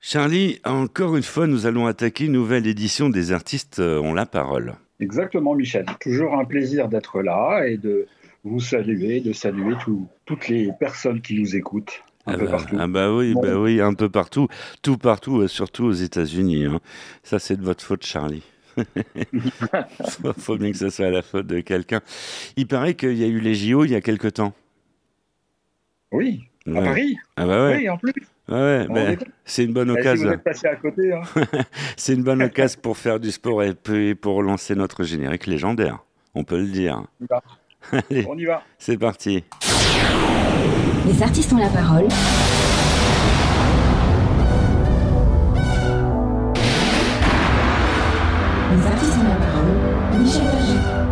Charlie, encore une fois, nous allons attaquer une nouvelle édition des artistes ont la parole. Exactement, Michel. Toujours un plaisir d'être là et de vous saluer, de saluer toutes les personnes qui nous écoutent un peu partout. Bah Bon, oui, un peu partout, tout partout, surtout aux États-Unis, hein. Ça, c'est de votre faute, Charlie. Faut bien que ça soit la faute de quelqu'un. Il paraît qu'il y a eu les JO il y a quelque temps. oui, à Ouais. Paris. Ah bah ouais. Oui, en plus. Ouais, On ben, est... c'est une bonne Et si vous occasion. êtes passé à côté, hein. C'est une bonne occasion pour faire du sport et puis pour lancer notre générique légendaire. On peut le dire. On y va. Allez, On y va. c'est parti. Les artistes ont la parole. Les artistes ont la parole. Michel Berger.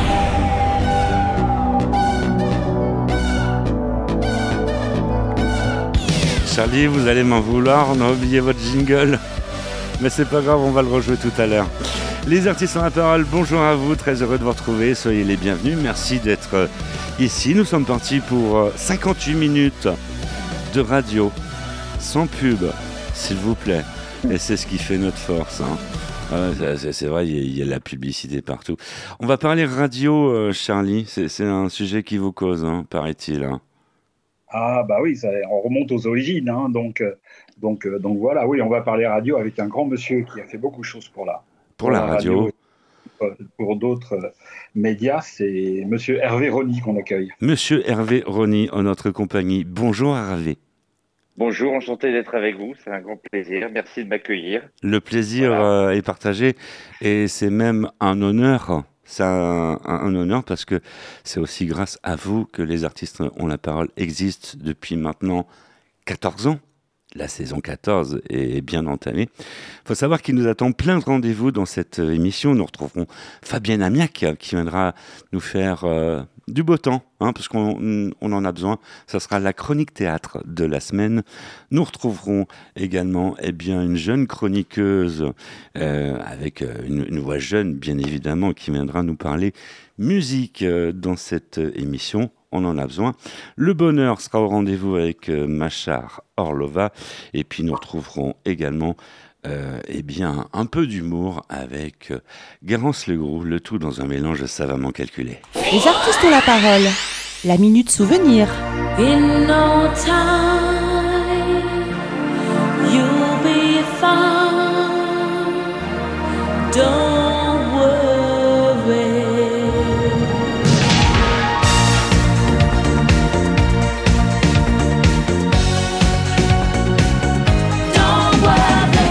Charlie, vous allez m'en vouloir, on a oublié votre jingle. Mais c'est pas grave, on va le rejouer tout à l'heure. Les artistes ont la parole, bonjour à vous, très heureux de vous retrouver, soyez les bienvenus, merci d'être ici. Nous sommes partis pour 58 minutes de radio, sans pub, s'il vous plaît. Et c'est ce qui fait notre force, hein. C'est vrai, il y a la publicité partout. On va parler radio, Charlie, c'est un sujet qui vous cause, hein, paraît-il, hein. Ah bah oui, on remonte aux origines, hein. Donc voilà, oui, on va parler radio avec un grand monsieur qui a fait beaucoup de choses Pour pour la la radio radio. et pour d'autres médias. C'est Monsieur Hervé Rony qu'on accueille. Monsieur Hervé Rony en notre compagnie. Bonjour Hervé. Bonjour, enchanté d'être avec vous, c'est un grand plaisir. Merci de m'accueillir. Le plaisir Voilà. est partagé et c'est même un honneur. C'est un honneur parce que c'est aussi grâce à vous que les artistes ont la parole existent depuis maintenant 14 ans. La saison 14 est bien entamée. Il faut savoir qu'il nous attend plein de rendez-vous dans cette émission. Nous retrouverons Fabienne Amiac qui viendra nous faire du beau temps, hein, parce qu'on en a besoin. Ça sera la chronique théâtre de la semaine. Nous retrouverons également une jeune chroniqueuse avec une voix jeune, bien évidemment, qui viendra nous parler musique dans cette émission. On en a besoin. Le bonheur sera au rendez-vous avec Machar Orlova. Et puis nous retrouverons également un peu d'humour avec Garance Legroux, le tout dans un mélange savamment calculé. Les artistes ont la parole. La minute souvenir. In no time, you'll be fine. Don't worry. Don't worry.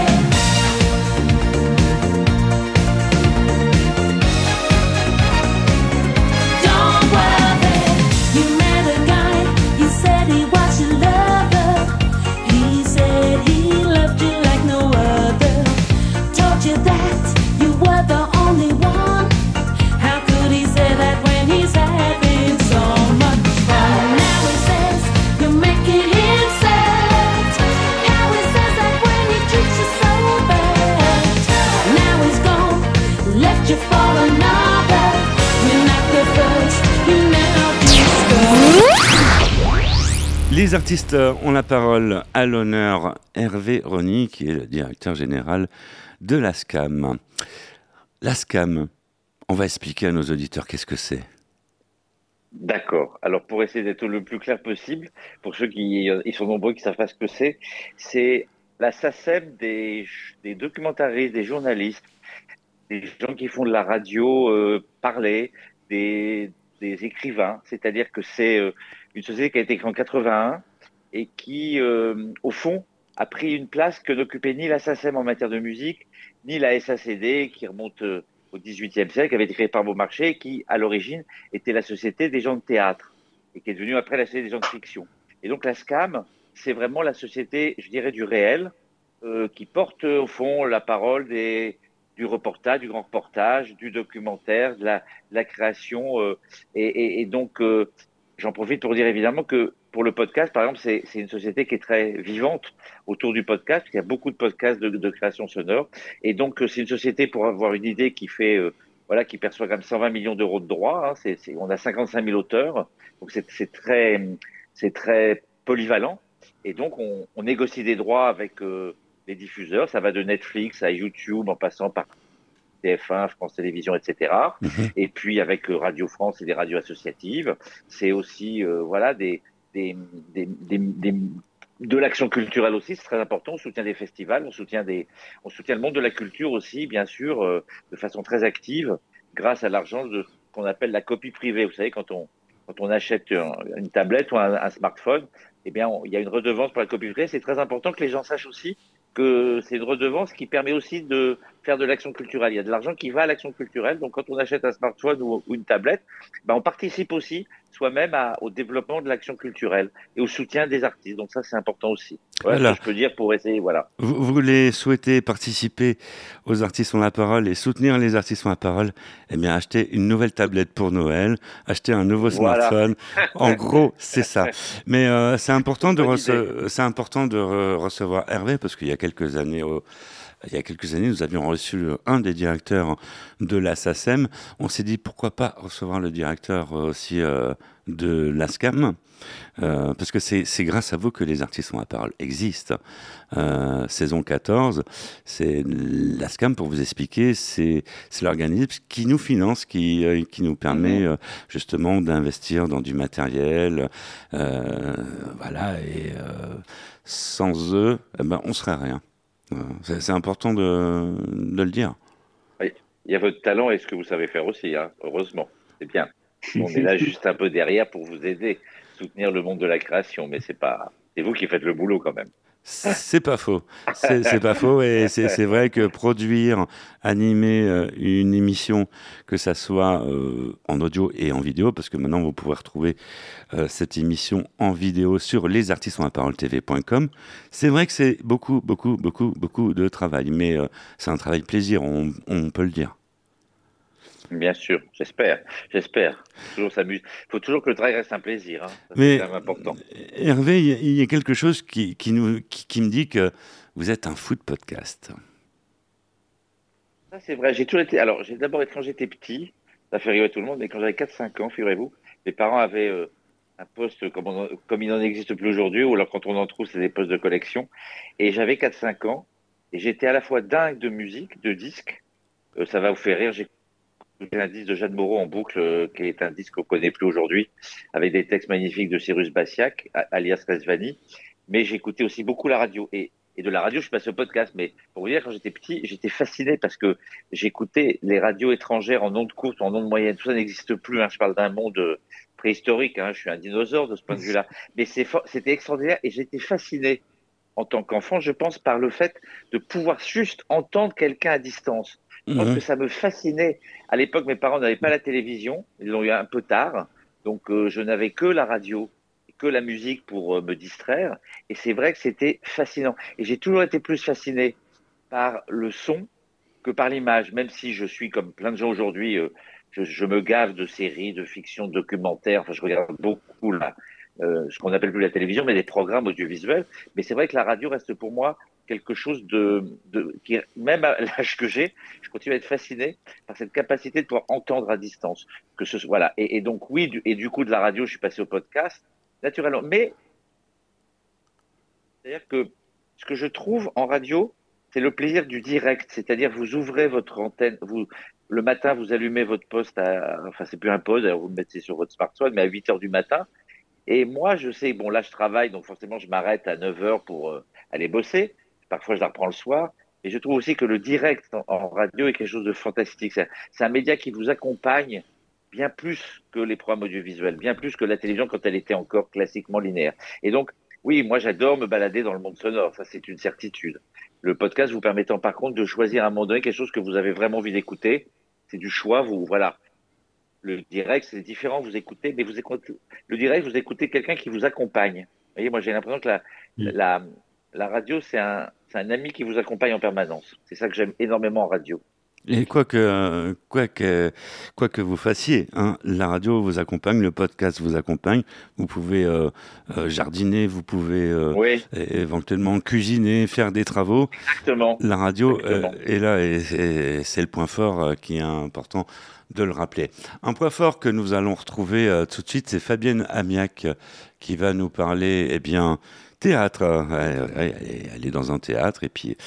Don't worry. You met a guy, you said he was your lover. He said he loved you like no other. Told you that you were the only one. How could he say that when he's having so much fun? Now he says you're making him sad. How he says that when he treats you so bad. Now he's gone, left you for another. You're not the first, you now discover. Les artistes ont la parole. À l'honneur, Hervé Rony, qui est le directeur général de l'ASCAM. L'ASCAM, on va expliquer à nos auditeurs qu'est-ce que c'est. D'accord. Alors, pour essayer d'être le plus clair possible, pour ceux qui ils sont nombreux qui savent pas ce que c'est la SACEM des documentaristes, des journalistes, des gens qui font de la radio parler, des écrivains. C'est-à-dire que c'est une société qui a été créée en 81 et qui, au fond, a pris une place que n'occupait ni la SACEM en matière de musique, ni la SACD, qui remonte au XVIIIe siècle, qui avait été créée par Beaumarchais, et qui, à l'origine, était la société des gens de théâtre, et qui est devenue après la société des gens de fiction. Et donc la SCAM, c'est vraiment la société, je dirais, du réel, qui porte, au fond, la parole du reportage, du grand reportage, du documentaire, de la création. Et donc, j'en profite pour dire évidemment que pour le podcast, par exemple, c'est une société qui est très vivante autour du podcast, parce qu'il y a beaucoup de podcasts de création sonore. Et donc, c'est une société, pour avoir une idée, qui fait, voilà, qui perçoit quand même 120 millions d'euros de droits, hein. On a 55 000 auteurs, donc c'est très polyvalent. Et donc, on négocie des droits avec les diffuseurs. Ça va de Netflix à YouTube en passant par TF1, France Télévisions, etc. Et puis avec Radio France et des radios associatives, c'est aussi voilà de l'action culturelle aussi, c'est très important. On soutient des festivals, on soutient le monde de la culture aussi, bien sûr, de façon très active, grâce à l'argent de ce qu'on appelle la copie privée. Vous savez, quand on achète une tablette ou un smartphone, eh bien, il y a une redevance pour la copie privée. C'est très important que les gens sachent aussi que c'est une redevance qui permet aussi de faire de l'action culturelle. Il y a de l'argent qui va à l'action culturelle. Donc, quand on achète un smartphone ou une tablette, ben, on participe aussi soi-même au développement de l'action culturelle et au soutien des artistes. Donc, ça, c'est important aussi. Voilà Voilà. ce que je peux dire pour essayer. Voilà. Vous voulez souhaiter participer aux artistes ont la parole et soutenir les artistes ont la parole, eh bien, achetez une nouvelle tablette pour Noël, achetez un nouveau Voilà. smartphone. En gros, c'est ça. Mais c'est important de Bonne idée. recevoir Hervé parce qu'il y a quelques années, nous avions reçu un des directeurs de la SACEM. On s'est dit pourquoi pas recevoir le directeur aussi de l'ASCAM. Parce que c'est grâce à vous que les artistes ont la parole existent. Saison 14, c'est l'ASCAM, pour vous expliquer, c'est l'organisme qui nous finance, qui nous permet justement d'investir dans du matériel. Voilà, et sans eux, eh ben, on serait rien. C'est important de le dire. Oui. Il y a votre talent et ce que vous savez faire aussi, hein. Heureusement. C'est bien. On est là juste un peu derrière pour vous aider, soutenir le monde de la création, mais c'est vous qui faites le boulot quand même. C'est pas faux. C'est pas faux. Et c'est vrai que produire, animer une émission, que ça soit en audio et en vidéo, parce que maintenant vous pouvez retrouver cette émission en vidéo sur lesartistesonlaparole.tv.com. C'est vrai que c'est beaucoup de travail, mais c'est un travail plaisir, on peut le dire. Bien sûr, j'espère. Toujours s'amuser. Il faut toujours que le travail reste un plaisir, hein. Ça, Mais c'est quand même important. Hervé, il y a quelque chose qui me dit que vous êtes un fou de podcast. Ça, c'est vrai. J'ai toujours été. Alors, j'ai d'abord été quand j'étais petit, ça fait rigoler tout le monde, mais quand j'avais 4-5 ans, figurez-vous, mes parents avaient un poste comme il n'en existe plus aujourd'hui, ou alors quand on en trouve, c'est des postes de collection. Et j'avais 4-5 ans, et j'étais à la fois dingue de musique, de disques. Ça va vous faire rire. J'ai écouté un disque de Jeanne Moreau en boucle, qui est un disque qu'on connaît plus aujourd'hui, avec des textes magnifiques de Cyrus Bassiac, alias Resvani. Mais j'écoutais aussi beaucoup la radio. Et de la radio, je suis passé au podcast. Mais pour vous dire, quand j'étais petit, j'étais fasciné parce que j'écoutais les radios étrangères en ondes courtes, en ondes moyennes. Tout ça n'existe plus, hein. Je parle d'un monde préhistorique, hein. Je suis un dinosaure de ce point de vue-là. Mais c'était extraordinaire et j'étais fasciné en tant qu'enfant, je pense, par le fait de pouvoir juste entendre quelqu'un à distance. Je pense que ça me fascinait. À l'époque, mes parents n'avaient pas la télévision. Ils l'ont eu un peu tard. Donc, je n'avais que la radio, que la musique pour me distraire. Et c'est vrai que c'était fascinant. Et j'ai toujours été plus fasciné par le son que par l'image, même si je suis comme plein de gens aujourd'hui, je me gave de séries, de fiction, de documentaires. Enfin, je regarde beaucoup ce qu'on appelle plus la télévision, mais des programmes audiovisuels. Mais c'est vrai que la radio reste pour moi quelque chose qui, même à l'âge que j'ai, je continue à être fasciné par cette capacité de pouvoir entendre à distance. Voilà. Et donc, oui, et du coup, de la radio, je suis passé au podcast, naturellement. Mais, c'est-à-dire que ce que je trouve en radio, c'est le plaisir du direct. C'est-à-dire, vous ouvrez votre antenne, le matin, vous allumez votre poste enfin, c'est plus un poste, alors vous le mettez sur votre smartphone, mais à 8 heures du matin. Et moi, je sais, bon, là, je travaille, donc forcément, je m'arrête à 9 heures pour aller bosser. Parfois, je la reprends le soir. Et je trouve aussi que le direct en radio est quelque chose de fantastique. C'est un média qui vous accompagne bien plus que les programmes audiovisuels, bien plus que la télévision quand elle était encore classiquement linéaire. Et donc, oui, moi, j'adore me balader dans le monde sonore. Ça, c'est une certitude. Le podcast vous permettant, par contre, de choisir à un moment donné quelque chose que vous avez vraiment envie d'écouter. C'est du choix, voilà. Le direct, c'est différent, vous écoutez, mais le direct, vous écoutez quelqu'un qui vous accompagne. Vous voyez, moi, j'ai l'impression que la radio, c'est un ami qui vous accompagne en permanence. C'est ça que j'aime énormément en radio. Et quoi que vous fassiez, hein, la radio vous accompagne, le podcast vous accompagne. Vous pouvez jardiner, vous pouvez éventuellement cuisiner, faire des travaux. Exactement. La radio est là et c'est le point fort qui est important de le rappeler. Un point fort que nous allons retrouver tout de suite, c'est Fabienne Amiac qui va nous parler, Théâtre, elle est dans un théâtre et puis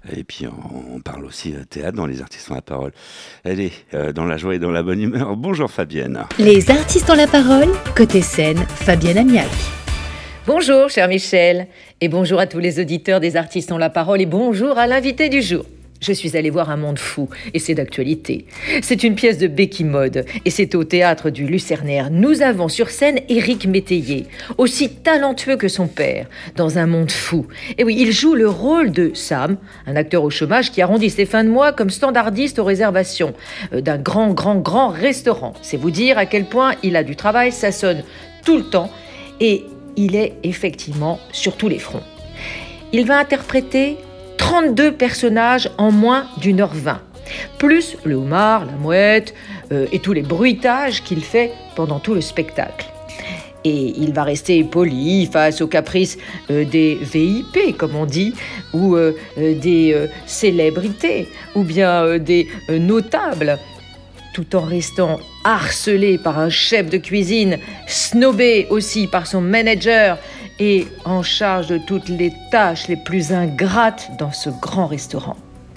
on parle aussi théâtre dans Les Artistes ont la parole. Elle est dans la joie et dans la bonne humeur. Bonjour Fabienne. Les artistes ont la parole, côté scène, Fabienne Amiac. Bonjour, cher Michel, et bonjour à tous les auditeurs des Artistes ont la parole, et bonjour à l'invité du jour. Je suis allée voir Un monde fou, et c'est d'actualité. C'est une pièce de Becky Mode, et c'est au théâtre du Lucernaire. Nous avons sur scène Éric Métayer, aussi talentueux que son père, dans Un monde fou. Et oui, il joue le rôle de Sam, un acteur au chômage qui arrondit ses fins de mois comme standardiste aux réservations d'un grand restaurant. C'est vous dire à quel point il a du travail, ça sonne tout le temps, et il est effectivement sur tous les fronts. Il va interpréter 32 personnages en moins d'1h20, plus le homard, la mouette et tous les bruitages qu'il fait pendant tout le spectacle. Et il va rester poli face aux caprices des VIP, comme on dit, ou des célébrités, ou bien des notables, tout en restant harcelé par un chef de cuisine, snobé aussi par son manager et en charge de toutes les tâches les plus ingrates dans ce grand restaurant.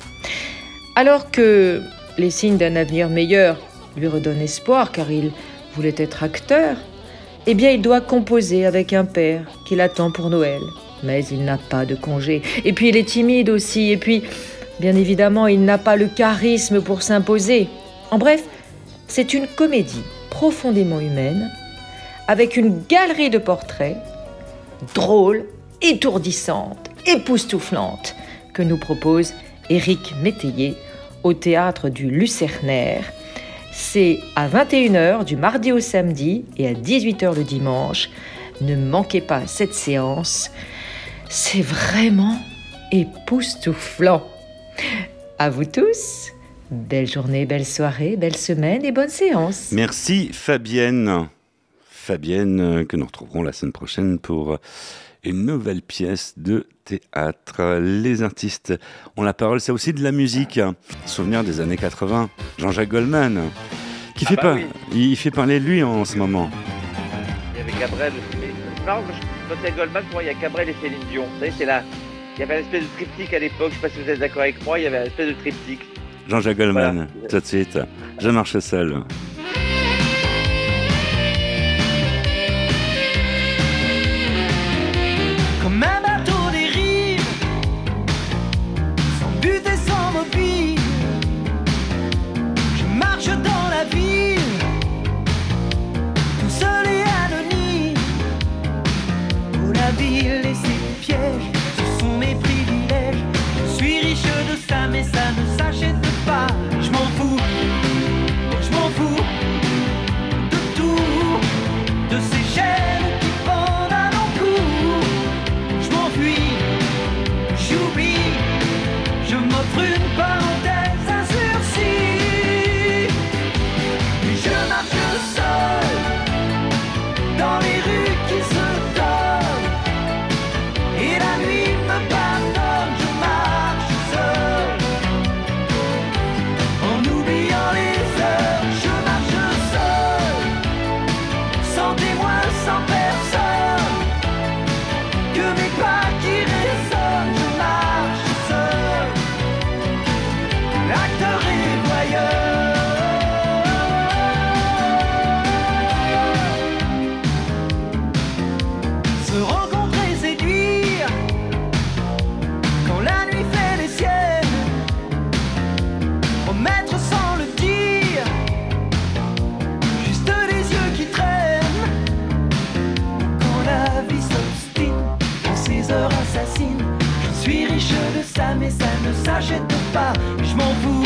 Alors que les signes d'un avenir meilleur lui redonnent espoir car il voulait être acteur, eh bien il doit composer avec un père qui l'attend pour Noël. Mais il n'a pas de congé. Et puis il est timide aussi. Et puis, bien évidemment, il n'a pas le charisme pour s'imposer. En bref, c'est une comédie profondément humaine, avec une galerie de portraits, drôle, étourdissante, époustouflante, que nous propose Éric Métayer au théâtre du Lucernaire. C'est à 21h du mardi au samedi et à 18h le dimanche. Ne manquez pas cette séance. C'est vraiment époustouflant. À vous tous. Belle journée, belle soirée, belle semaine et bonne séance. Merci Fabienne. Fabienne, que nous retrouverons la semaine prochaine pour une nouvelle pièce de théâtre. Les artistes ont la parole, c'est aussi de la musique. Souvenir des années 80. Jean-Jacques Goldman, qui il fait parler de lui en ce moment. Il y avait Cabrel. Non, quand il y a Goldman, pour moi, il y a Cabrel et Céline Dion. Vous savez, c'est là. Il y avait une espèce de triptyque à l'époque. Je ne sais pas si vous êtes d'accord avec moi. Il y avait une espèce de triptyque. Jean-Jacques Goldman, voilà. Tout de suite. Je marche seul. Comme un bateau dérive, sans but et sans mobile, je marche dans la ville, tout seul et anonyme. Oh, la ville et ses pièges, ce sont mes privilèges. Je suis riche de ça, mais ça ne s'achète pas. Je m'en fous de tout, de ces chaînes qui pendent à mon cou. Je m'enfuis, j'oublie, je m'offre une parenthèse, un sursis. Puis je marche seul, dans les rues qui se donnent, et la nuit me pardonne, je marche seul, en oubliant les heures, je marche seul, sans témoin, sans personne, que mes pas qui résonnent, je marche seul, acteur et voyeur. Se rencontrer, séduire, quand la nuit fait les siennes, promettre sans le dire, juste les yeux qui traînent, quand la vie s'obstine, quand ses heures assassinent, je suis riche de ça, mais ça ne s'achète pas, je m'en fous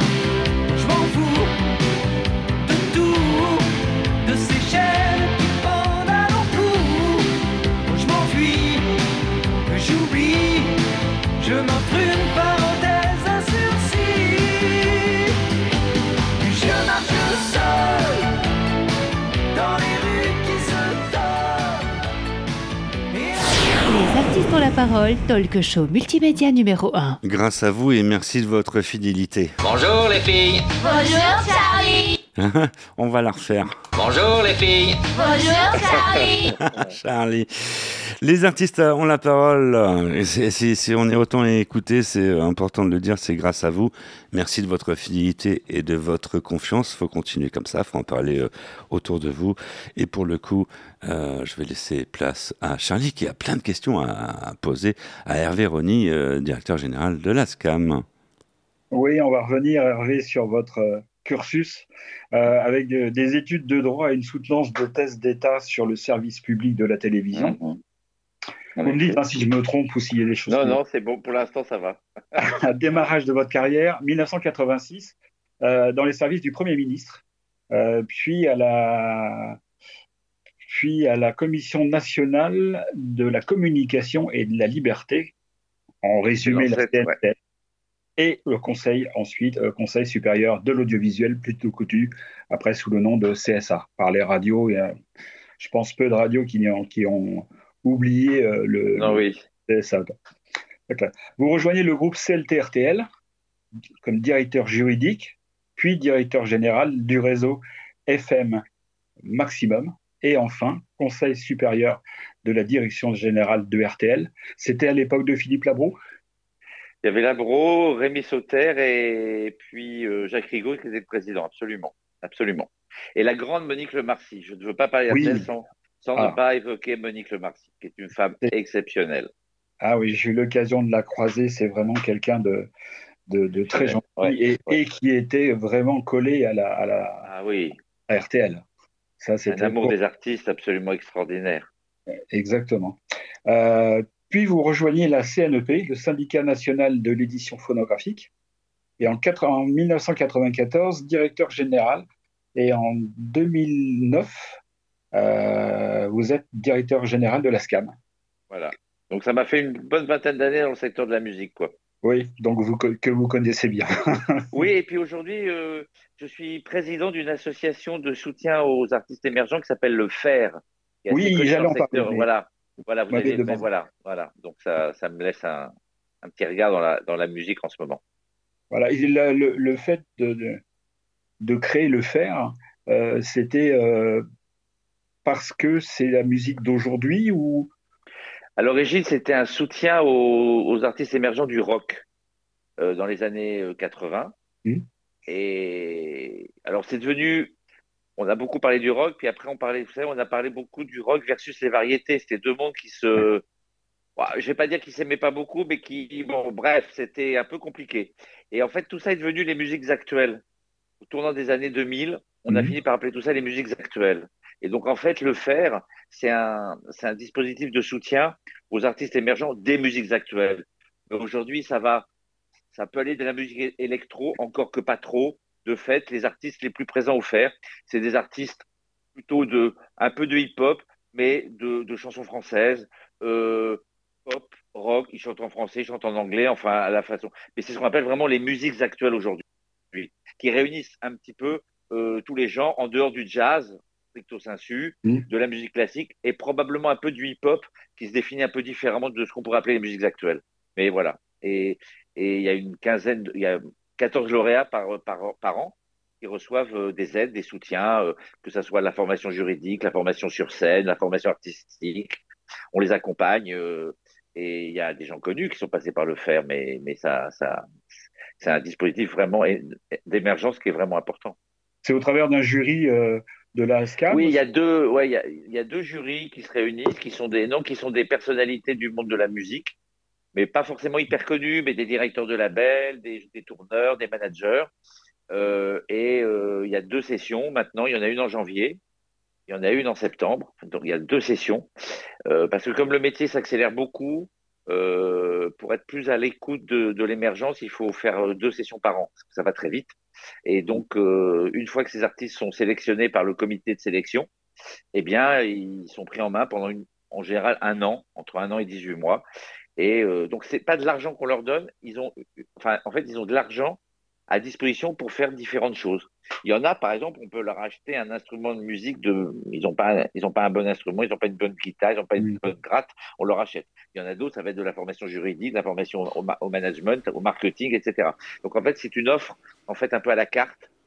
de tout, de ces chaînes qui pendent à mon cou. Je m'enfuis, j'oublie, je m'offre une parenthèse, un sursis. Je marche seul, dans les rues qui se donnent. Les artistes ont la parole, talk show multimédia numéro 1. Grâce à vous et merci de votre fidélité. Bonjour les filles. Bonjour Charlie. On va la refaire. Bonjour les filles. Bonjour Charlie. Charlie. Les artistes ont la parole. Et si on est autant écouté, c'est important de le dire, c'est grâce à vous. Merci de votre fidélité et de votre confiance. Il faut continuer comme ça, il faut en parler autour de vous. Et pour le coup, je vais laisser place à Charlie qui a plein de questions à poser à Hervé Rony, directeur général de la SCAM. Oui, on va revenir, Hervé, sur votre cursus avec des études de droit et une soutenance de thèse d'État sur le service public de la télévision. Vous me dites si je me trompe ou s'il y a des choses. Non, c'est bon, pour l'instant, ça va. Démarrage de votre carrière, 1986, dans les services du Premier ministre, puis à la Commission nationale de la communication et de la liberté, en résumé la CNTL, ouais. Et le Conseil, ensuite, Conseil supérieur de l'audiovisuel, plutôt connu après sous le nom de CSA, par les radios. Je pense peu de radios qui ont oublié le CSA. Okay. Vous rejoignez le groupe CLT-RTL comme directeur juridique, puis directeur général du réseau FM Maximum, et enfin, Conseil supérieur de la direction générale de RTL. C'était à l'époque de Philippe Labro. Il y avait Labro, Rémi Sauter et puis Jacques Rigaud qui était le président, absolument. Et la grande Monique Lemarcy. Je ne veux pas parler d'RTL sans ne pas évoquer Monique Lemarcy, qui est une femme exceptionnelle. Ah oui, j'ai eu l'occasion de la croiser. C'est vraiment quelqu'un de très gentil et qui était vraiment collé à RTL. Ça, un amour des artistes absolument extraordinaire. Exactement. Puis vous rejoignez la CNEP, le syndicat national de l'édition phonographique, et en 1994, directeur général, et en 2009, vous êtes directeur général de la SCAM. Voilà. Donc ça m'a fait une bonne vingtaine d'années dans le secteur de la musique, quoi. Oui, donc que vous connaissez bien. Oui, et puis aujourd'hui, je suis président d'une association de soutien aux artistes émergents qui s'appelle le FAIR. Oui, j'allais en parler. Voilà, vous avez, voilà. Donc ça me laisse un petit regard dans la musique en ce moment. Voilà, et le fait de créer le FAIR, c'était parce que c'est la musique d'aujourd'hui ou... À l'origine, c'était un soutien aux artistes émergents du rock dans les années 80. Et alors, c'est devenu... On a beaucoup parlé du rock, puis après, on a parlé beaucoup du rock versus les variétés. C'était deux mondes qui se... Je vais pas dire qu'ils s'aimaient pas beaucoup, mais bref, c'était un peu compliqué. Et en fait, tout ça est devenu les musiques actuelles. Au tournant des années 2000, on a fini par appeler tout ça les musiques actuelles. Et donc, en fait, le FAIR, c'est un dispositif de soutien aux artistes émergents des musiques actuelles. Mais aujourd'hui, ça peut aller de la musique électro, encore que pas trop. De fait, les artistes les plus présents au FAIR, c'est des artistes plutôt un peu de hip-hop, mais de chansons françaises, pop, rock, ils chantent en français, ils chantent en anglais, enfin, à la façon. Mais c'est ce qu'on appelle vraiment les musiques actuelles aujourd'hui, qui réunissent un petit peu tous les genres en dehors du jazz, stricto sensu, de la musique classique et probablement un peu du hip-hop qui se définit un peu différemment de ce qu'on pourrait appeler les musiques actuelles. Mais voilà. Et il y a il y a 14 lauréats par an qui reçoivent des aides, des soutiens, que ce soit la formation juridique, la formation sur scène, la formation artistique. On les accompagne et il y a des gens connus qui sont passés par le FAIR, mais ça c'est un dispositif vraiment d'émergence qui est vraiment important. C'est au travers d'un jury de la SCAM. Oui, il y a deux jurys qui se réunissent, qui sont des personnalités du monde de la musique, mais pas forcément hyper connus, mais des directeurs de labels, des tourneurs, des managers. Il y a 2 sessions maintenant. Il y en a une en janvier, il y en a une en septembre. Donc il y a 2 sessions parce que comme le métier s'accélère beaucoup, pour être plus à l'écoute de l'émergence, il faut faire 2 sessions par an, parce que ça va très vite. Et donc, une fois que ces artistes sont sélectionnés par le comité de sélection, eh bien, ils sont pris en main pendant en général 1 an, entre 1 an et 18 mois. Et donc, c'est pas de l'argent qu'on leur donne. Ils ont de l'argent à disposition pour faire différentes choses. Il y en a, par exemple, on peut leur acheter un instrument de musique ils n'ont pas un bon instrument, ils n'ont pas une bonne guitare, ils n'ont pas une bonne gratte, on leur achète. Il y en a d'autres, ça va être de la formation juridique, de la formation au management, au marketing, etc. Donc, en fait, c'est une offre, en fait, un peu à la carte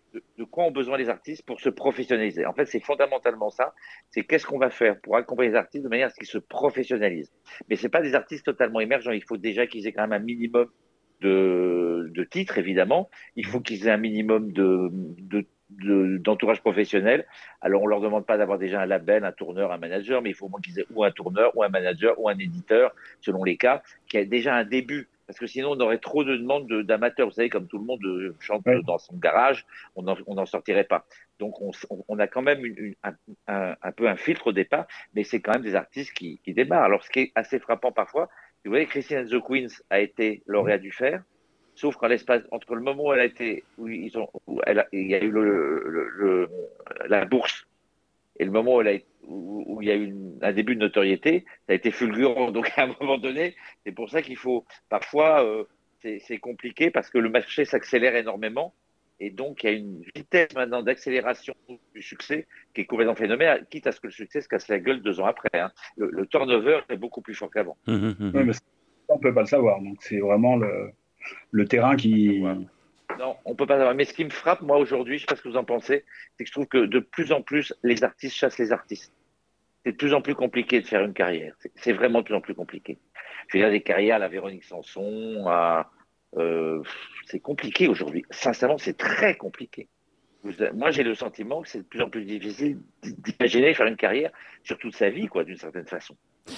de quoi ont besoin les artistes pour se professionnaliser. En fait, c'est fondamentalement ça. C'est qu'est-ce qu'on va faire pour accompagner les artistes de manière à ce qu'ils se professionnalisent. Mais c'est pas des artistes totalement émergents. Il faut déjà qu'ils aient quand même un minimum de titres, évidemment. Il faut qu'ils aient un minimum d'entourage professionnel. Alors, on leur demande pas d'avoir déjà un label, un tourneur, un manager, mais il faut au moins qu'ils aient ou un tourneur, ou un manager, ou un éditeur, selon les cas, qui a déjà un début. Parce que sinon, on aurait trop de demandes d'amateurs. Vous savez, comme tout le monde chante dans son garage, on n'en sortirait pas. Donc, on a quand même un peu un filtre au départ, mais c'est quand même des artistes qui démarrent. Alors, ce qui est assez frappant parfois, vous voyez, Christine and the Queens a été lauréate du Fer, sauf qu'en l'espace, entre le moment où elle a été, où il y a eu la bourse, et le moment où il y a eu un début de notoriété, ça a été fulgurant. Donc, à un moment donné, c'est pour ça qu'il faut, parfois, c'est compliqué parce que le marché s'accélère énormément. Et donc, il y a une vitesse maintenant d'accélération du succès qui est complètement phénoménale, quitte à ce que le succès se casse la gueule 2 ans après. Hein. Le turnover est beaucoup plus fort qu'avant. Oui, mais ça, on ne peut pas le savoir. Donc, c'est vraiment le terrain qui... Non, on peut pas savoir. Mais ce qui me frappe, moi, aujourd'hui, je ne sais pas ce que vous en pensez, c'est que je trouve que de plus en plus, les artistes chassent les artistes. C'est de plus en plus compliqué de faire une carrière. C'est vraiment de plus en plus compliqué. Je veux dire, des carrières à la Véronique Sanson, c'est compliqué aujourd'hui. Sincèrement, c'est très compliqué. Moi, j'ai le sentiment que c'est de plus en plus difficile d'imaginer faire une carrière sur toute sa vie, quoi, d'une certaine façon.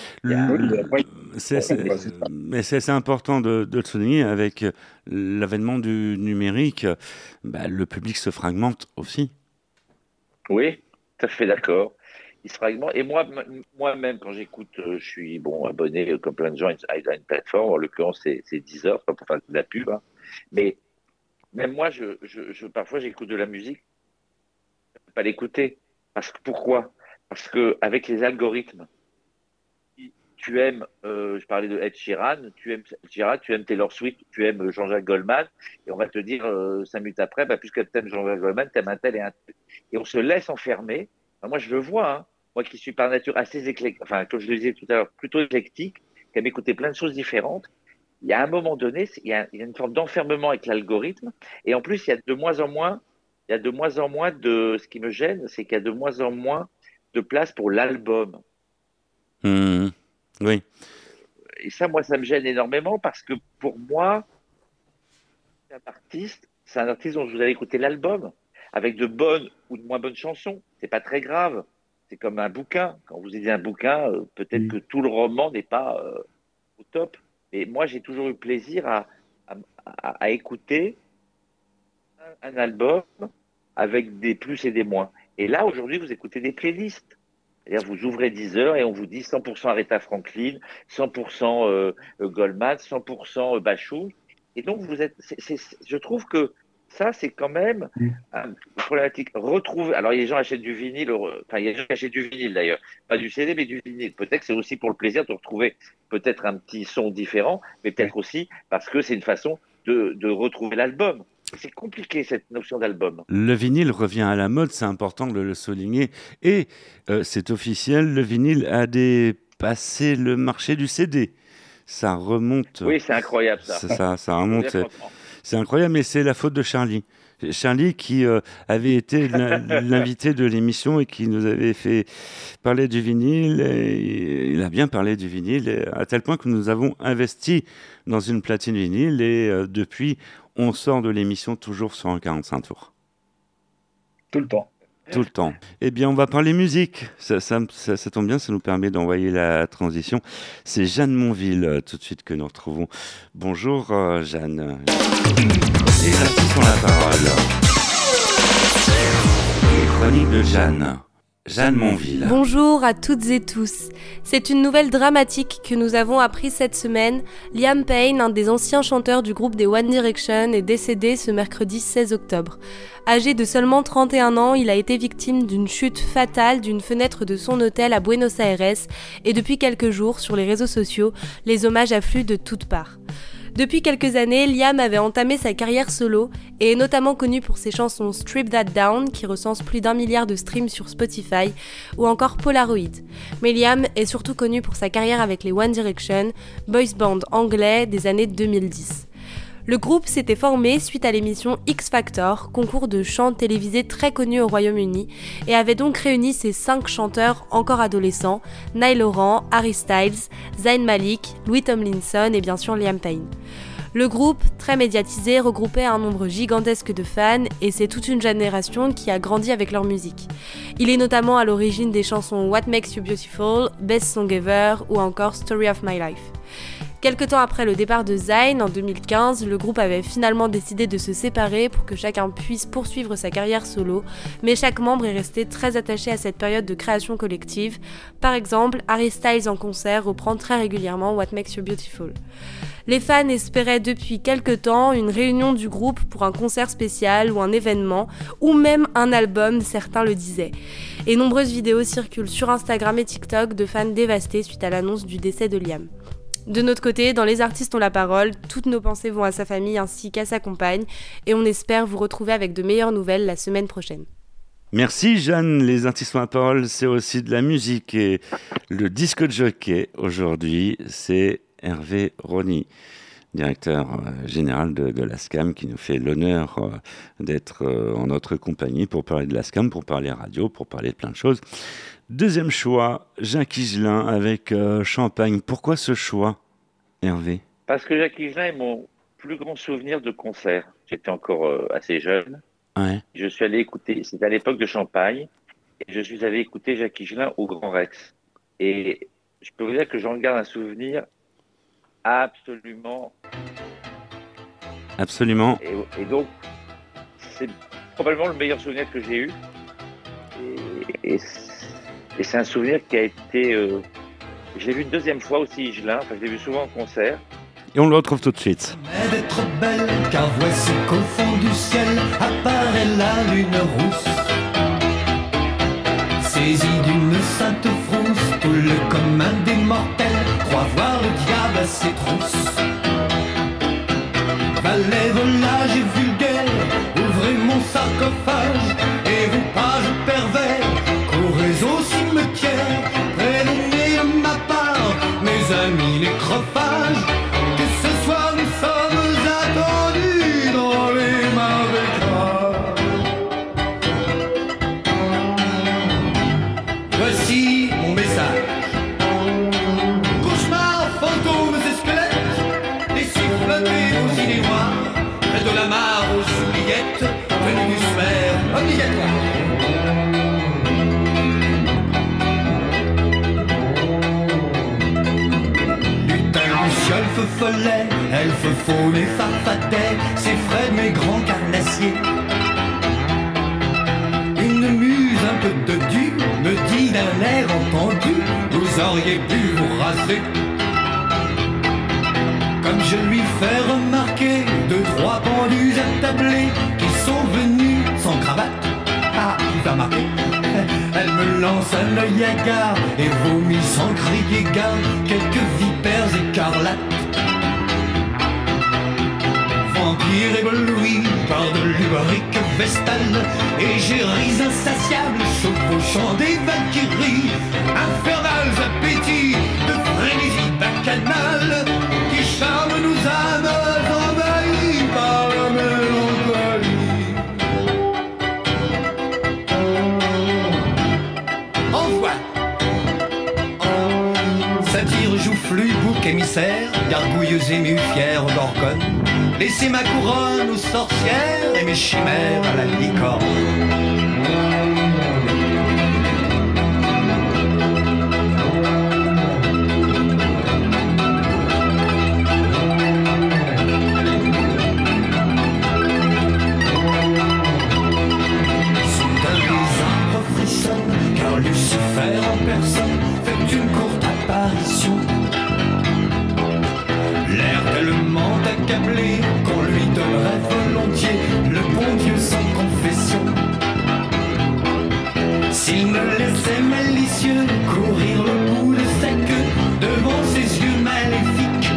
Mais c'est important de le souligner, avec l'avènement du numérique, le public se fragmente aussi. Oui, tout à fait d'accord. Il se fragmente. Et moi-même, quand j'écoute, je suis abonné comme plein de gens à une plateforme. En l'occurrence, c'est Deezer, pas pour faire de la pub. Hein. Mais même moi, parfois, j'écoute de la musique. Je ne peux pas l'écouter. Pourquoi ? Parce qu'avec les algorithmes, tu aimes, je parlais de Ed Sheeran, tu aimes Taylor Swift, tu aimes Jean-Jacques Goldman, et on va te dire 5 minutes après, puisque tu aimes Jean-Jacques Goldman, tu aimes un tel et un tel. Et on se laisse enfermer. Moi, je le vois, hein. Moi qui suis par nature assez éclectique, comme je le disais tout à l'heure, plutôt éclectique, qui aime écouter plein de choses différentes. Il y a un moment donné, il y a une forme d'enfermement avec l'algorithme, et en plus, il y a de moins en moins de, ce qui me gêne, c'est qu'il y a de moins en moins de place pour l'album. Oui. Et ça, moi, ça me gêne énormément parce que pour moi, c'est un artiste dont vous allez écouter l'album avec de bonnes ou de moins bonnes chansons. C'est pas très grave. C'est comme un bouquin. Quand vous lisez un bouquin, peut-être que tout le roman n'est pas au top. Mais moi, j'ai toujours eu plaisir à écouter un album avec des plus et des moins. Et là, aujourd'hui, vous écoutez des playlists. C'est-à-dire, vous ouvrez Deezer et on vous dit 100% Aretha Franklin, 100% Goldman, 100% Bachung. Et donc, je trouve que ça, c'est quand même une problématique. Alors, les gens achètent du vinyle, il y a des gens qui achètent du vinyle d'ailleurs, pas du CD, mais du vinyle. Peut-être que c'est aussi pour le plaisir de retrouver peut-être un petit son différent, mais peut-être aussi parce que c'est une façon de retrouver l'album. C'est compliqué, cette notion d'album. Le vinyle revient à la mode, c'est important de le souligner. Et c'est officiel, le vinyle a dépassé le marché du CD. Ça remonte. Oui, c'est incroyable ça. Ça remonte. C'est incroyable, mais c'est la faute de Charlie. Charlie qui avait été l'invité de l'émission et qui nous avait fait parler du vinyle. Et il a bien parlé du vinyle, à tel point que nous avons investi dans une platine vinyle et depuis, on sort de l'émission toujours sur un 45 tours. Tout le temps. Tout le temps. Eh bien, on va parler musique. Ça tombe bien, ça nous permet d'envoyer la transition. C'est Jeanne Monville, tout de suite, que nous retrouvons. Bonjour, Jeanne. Les artistes ont la parole. Les chroniques de Jeanne. Jeanne Monville. Bonjour à toutes et tous. C'est une nouvelle dramatique que nous avons appris cette semaine. Liam Payne, un des anciens chanteurs du groupe des One Direction, est décédé ce mercredi 16 octobre. Âgé de seulement 31 ans, il a été victime d'une chute fatale d'une fenêtre de son hôtel à Buenos Aires et depuis quelques jours, sur les réseaux sociaux, les hommages affluent de toutes parts. Depuis quelques années, Liam avait entamé sa carrière solo et est notamment connu pour ses chansons Strip That Down, qui recense plus d'1 milliard de streams sur Spotify, ou encore Polaroid. Mais Liam est surtout connu pour sa carrière avec les One Direction, boys band anglais des années 2010. Le groupe s'était formé suite à l'émission X Factor, concours de chant télévisé très connu au Royaume-Uni, et avait donc réuni ses 5 chanteurs encore adolescents, Niall Horan, Harry Styles, Zayn Malik, Louis Tomlinson et bien sûr Liam Payne. Le groupe, très médiatisé, regroupait un nombre gigantesque de fans et c'est toute une génération qui a grandi avec leur musique. Il est notamment à l'origine des chansons What Makes You Beautiful, Best Song Ever ou encore Story of My Life. Quelque temps après le départ de Zayn, en 2015, le groupe avait finalement décidé de se séparer pour que chacun puisse poursuivre sa carrière solo, mais chaque membre est resté très attaché à cette période de création collective. Par exemple, Harry Styles en concert reprend très régulièrement What Makes You Beautiful. Les fans espéraient depuis quelque temps une réunion du groupe pour un concert spécial ou un événement, ou même un album, certains le disaient. Et nombreuses vidéos circulent sur Instagram et TikTok de fans dévastés suite à l'annonce du décès de Liam. De notre côté, dans Les Artistes ont la parole, toutes nos pensées vont à sa famille ainsi qu'à sa compagne, et on espère vous retrouver avec de meilleures nouvelles la semaine prochaine. Merci Jeanne, Les Artistes ont la parole, c'est aussi de la musique et le disque jockey aujourd'hui, c'est Hervé Rony, directeur général de la SCAM, qui nous fait l'honneur d'être en notre compagnie pour parler de la SCAM, pour parler radio, pour parler de plein de choses. Deuxième choix, Jacques Higelin avec Champagne. Pourquoi ce choix, Hervé ? Parce que Jacques Higelin est mon plus grand souvenir de concert. J'étais encore assez jeune. Ouais. Je suis allé écouter, c'était à l'époque de Champagne, et je suis allé écouter Jacques Higelin au Grand Rex. Et je peux vous dire que j'en garde un souvenir absolument. Et donc, c'est probablement le meilleur souvenir que j'ai eu. Et c'est un souvenir qui a été... je l'ai vu une deuxième fois aussi, Higelin. Enfin, je l'ai vu souvent en concert. Et on le retrouve tout de suite. Mais d'être belle, car voici qu'au fond du ciel apparaît la lune rousse. Saisi d'une sainte frousse, tout le commun des mortels croit voir le diable à ses trousses. Valet, volage et vulgaire, ouvrez mon sarcophage, et vous pages pervers, courez au cimetière, prévenez de ma part mes amis nécrophages, que ce soir nous sommes attendus dans les marécages. Voici mon message. Cauchemars, fantômes et squelettes, laissez flotter vos idées noires, près de la mare aux oubliettes, venue du sphère obligatoire. Feu follet, elfe faune et farfadet, c'est Fred mes grands carnassiers. Une muse un peu dodue me dit d'un air entendu, vous auriez pu vous raser. Comme je lui fais remarquer 2-3 pendus attablés qui sont venus sans cravate. Ah, il va marquer. Elle me lance un œil hagard et vomit sans crier gare quelques vipères écarlates. Vampire ébloui par de l'ubérique vestale, égéries insatiables chevauchant des valkyries, infernals appétits de frénésie bacchanale qui charment nos âmes envahies par la mélancolie. Satire, joufflu, bouc émissaire, gargouilleuse émue, fière gorgone, laissez ma couronne aux sorcières et mes chimères à la licorne. Soudain les arbres frissonnent, car Lucifer en personne fait une courte apparition. L'air tellement accablé qu'on lui donnerait volontiers le bon Dieu sans confession. S'il me laissait malicieux courir le bout de sa queue devant ses yeux maléfiques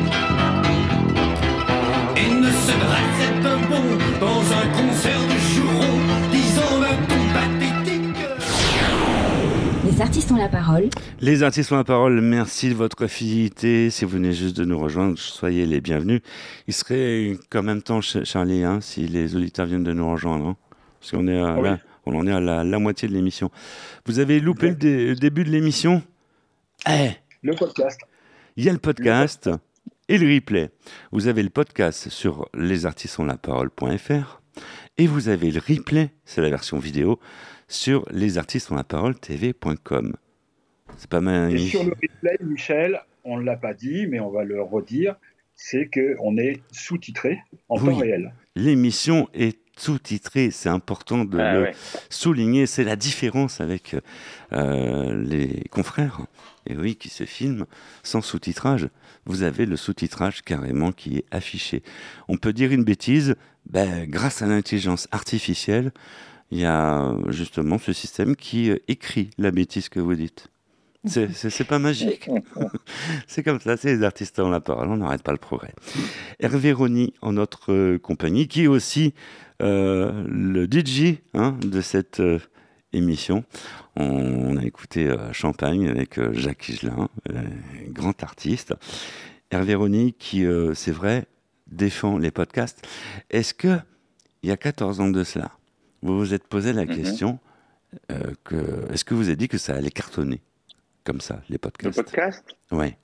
et ne se dressait d'un bond dans un concert de jurons disant d'un ton pathétique. Les artistes ont la parole. Les artistes ont la parole, merci de votre fidélité. Si vous venez juste de nous rejoindre, soyez les bienvenus. Il serait quand même temps, Charlie, hein, si les auditeurs viennent de nous rejoindre. Hein, parce qu'on est Oui. là, on en est à la moitié de l'émission. Vous avez loupé le début de l'émission? Le podcast. Il y a le podcast et le replay. Vous avez le podcast sur lesartistesonlaparole.fr et vous avez le replay, c'est la version vidéo, sur lesartistesonlaparole.tv.com. C'est pas mal. Et sur le replay, Michel, on ne l'a pas dit, mais on va le redire, c'est qu'on est sous-titré en temps réel. L'émission est sous-titrée, c'est important de le souligner. C'est la différence avec les confrères, et oui, qui se filment sans sous-titrage. Vous avez le sous-titrage carrément qui est affiché. On peut dire une bêtise, grâce à l'intelligence artificielle, il y a justement ce système qui écrit la bêtise que vous dites. C'est pas magique. C'est comme ça, c'est les artistes ont la parole, on n'arrête pas le progrès. Hervé Rony en notre compagnie, qui est aussi le DJ de cette émission. On a écouté Champagne avec Jacques Higelin, grand artiste. Hervé Rony qui, c'est vrai, défend les podcasts. Est-ce que, il y a 14 ans de cela, vous vous êtes posé la question, est-ce que vous avez dit que ça allait cartonner comme ça, les podcasts? Le podcast? Oui.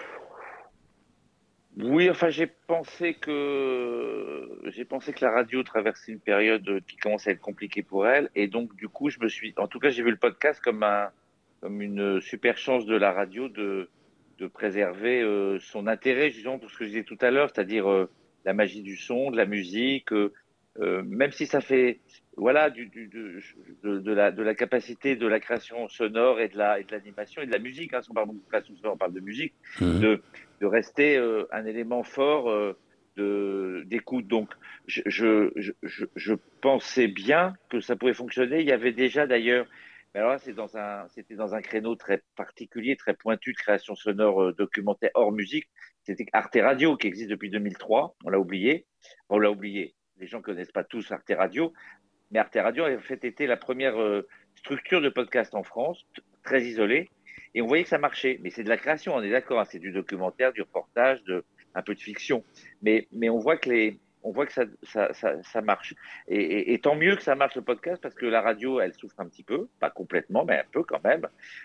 Oui, enfin, j'ai pensé que la radio traversait une période qui commençait à être compliquée pour elle, et donc du coup, en tout cas, j'ai vu le podcast comme une super chance de la radio de préserver son intérêt, disons, pour ce que je disais tout à l'heure, c'est-à-dire la magie du son, de la musique, même si ça fait, voilà, de la capacité de la création sonore et de l'animation et de la musique, hein, si on parle de création sonore, on parle de musique, de rester un élément fort d'écoute. Donc, je pensais bien que ça pouvait fonctionner. Il y avait déjà d'ailleurs, mais alors là, c'était dans un créneau très particulier, très pointu de création sonore documentaire hors musique. C'était Arte Radio qui existe depuis 2003. On l'a oublié. Les gens ne connaissent pas tous Arte Radio, mais Arte Radio a en fait été la première structure de podcast en France, très isolée, et on voyait que ça marchait. Mais c'est de la création, on est d'accord, hein, c'est du documentaire, du reportage, un peu de fiction. Mais on voit que ça marche. Et tant mieux que ça marche le podcast, parce que la radio, elle souffre un petit peu, pas complètement, mais un peu quand même.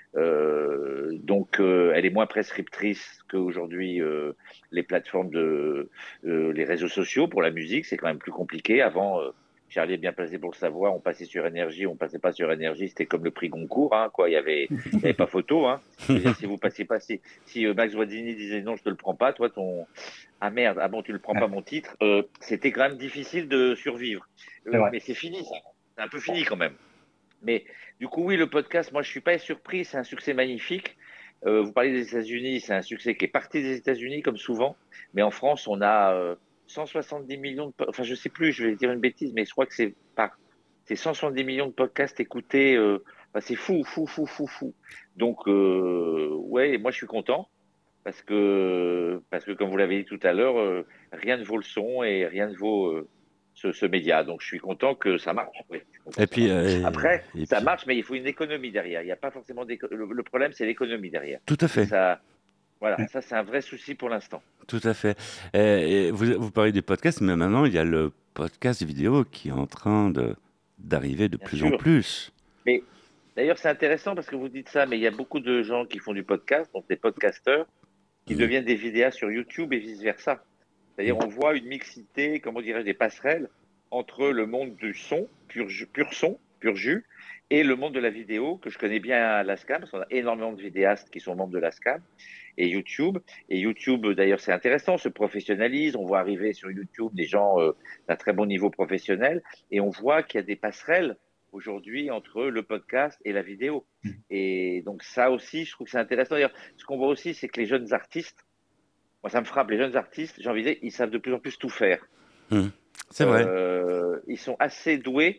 Donc, elle est moins prescriptrice qu'aujourd'hui les plateformes les réseaux sociaux pour la musique. C'est quand même plus compliqué. Avant, Charlie est bien placé pour le savoir, on passait sur Énergie, on passait pas sur Énergie, c'était comme le prix Goncourt, hein, quoi. Il y avait pas photo, hein. C'est-à-dire, si vous passiez pas, si Max Guazzini disait non, je te le prends pas, toi ah merde, ah bon, tu le prends pas mon titre, c'était quand même difficile de survivre. Mais c'est fini, ça. C'est un peu fini quand même. Mais du coup, oui, le podcast, moi, je suis pas surpris, c'est un succès magnifique. Vous parlez des États-Unis, c'est un succès qui est parti des États-Unis, comme souvent. Mais en France, on a 170 millions enfin, je sais plus, je vais dire une bêtise, mais je crois que c'est 170 millions de podcasts écoutés. C'est fou. Donc, ouais, moi, je suis content. Parce que, comme vous l'avez dit tout à l'heure, rien ne vaut le son et rien ne vaut ce média. Donc, je suis content que ça marche. Oui, et puis, après, ça marche, mais il faut une économie derrière. Il n'y a pas forcément le problème, c'est l'économie derrière. Tout à fait. Voilà, ça, c'est un vrai souci pour l'instant. Tout à fait. Et vous parlez des podcasts, mais maintenant, il y a le podcast vidéo qui est en train d'arriver de plus en plus. Mais d'ailleurs, c'est intéressant parce que vous dites ça, mais il y a beaucoup de gens qui font du podcast, donc des podcasteurs, qui deviennent des vidéastes sur YouTube et vice-versa. C'est-à-dire, on voit une mixité, comment dirais-je, des passerelles entre le monde du son, pur son, pur jus, et le monde de la vidéo, que je connais bien à l'ASCAM, parce qu'on a énormément de vidéastes qui sont membres de l'ASCAM, et YouTube. Et YouTube, d'ailleurs, c'est intéressant, se professionnalise. On voit arriver sur YouTube des gens d'un très bon niveau professionnel, et on voit qu'il y a des passerelles aujourd'hui entre le podcast et la vidéo. Et donc ça aussi, je trouve que c'est intéressant. D'ailleurs, ce qu'on voit aussi, c'est que les jeunes artistes, moi ça me frappe, les jeunes artistes, j'ai envie de dire, ils savent de plus en plus tout faire. C'est vrai. Ils sont assez doués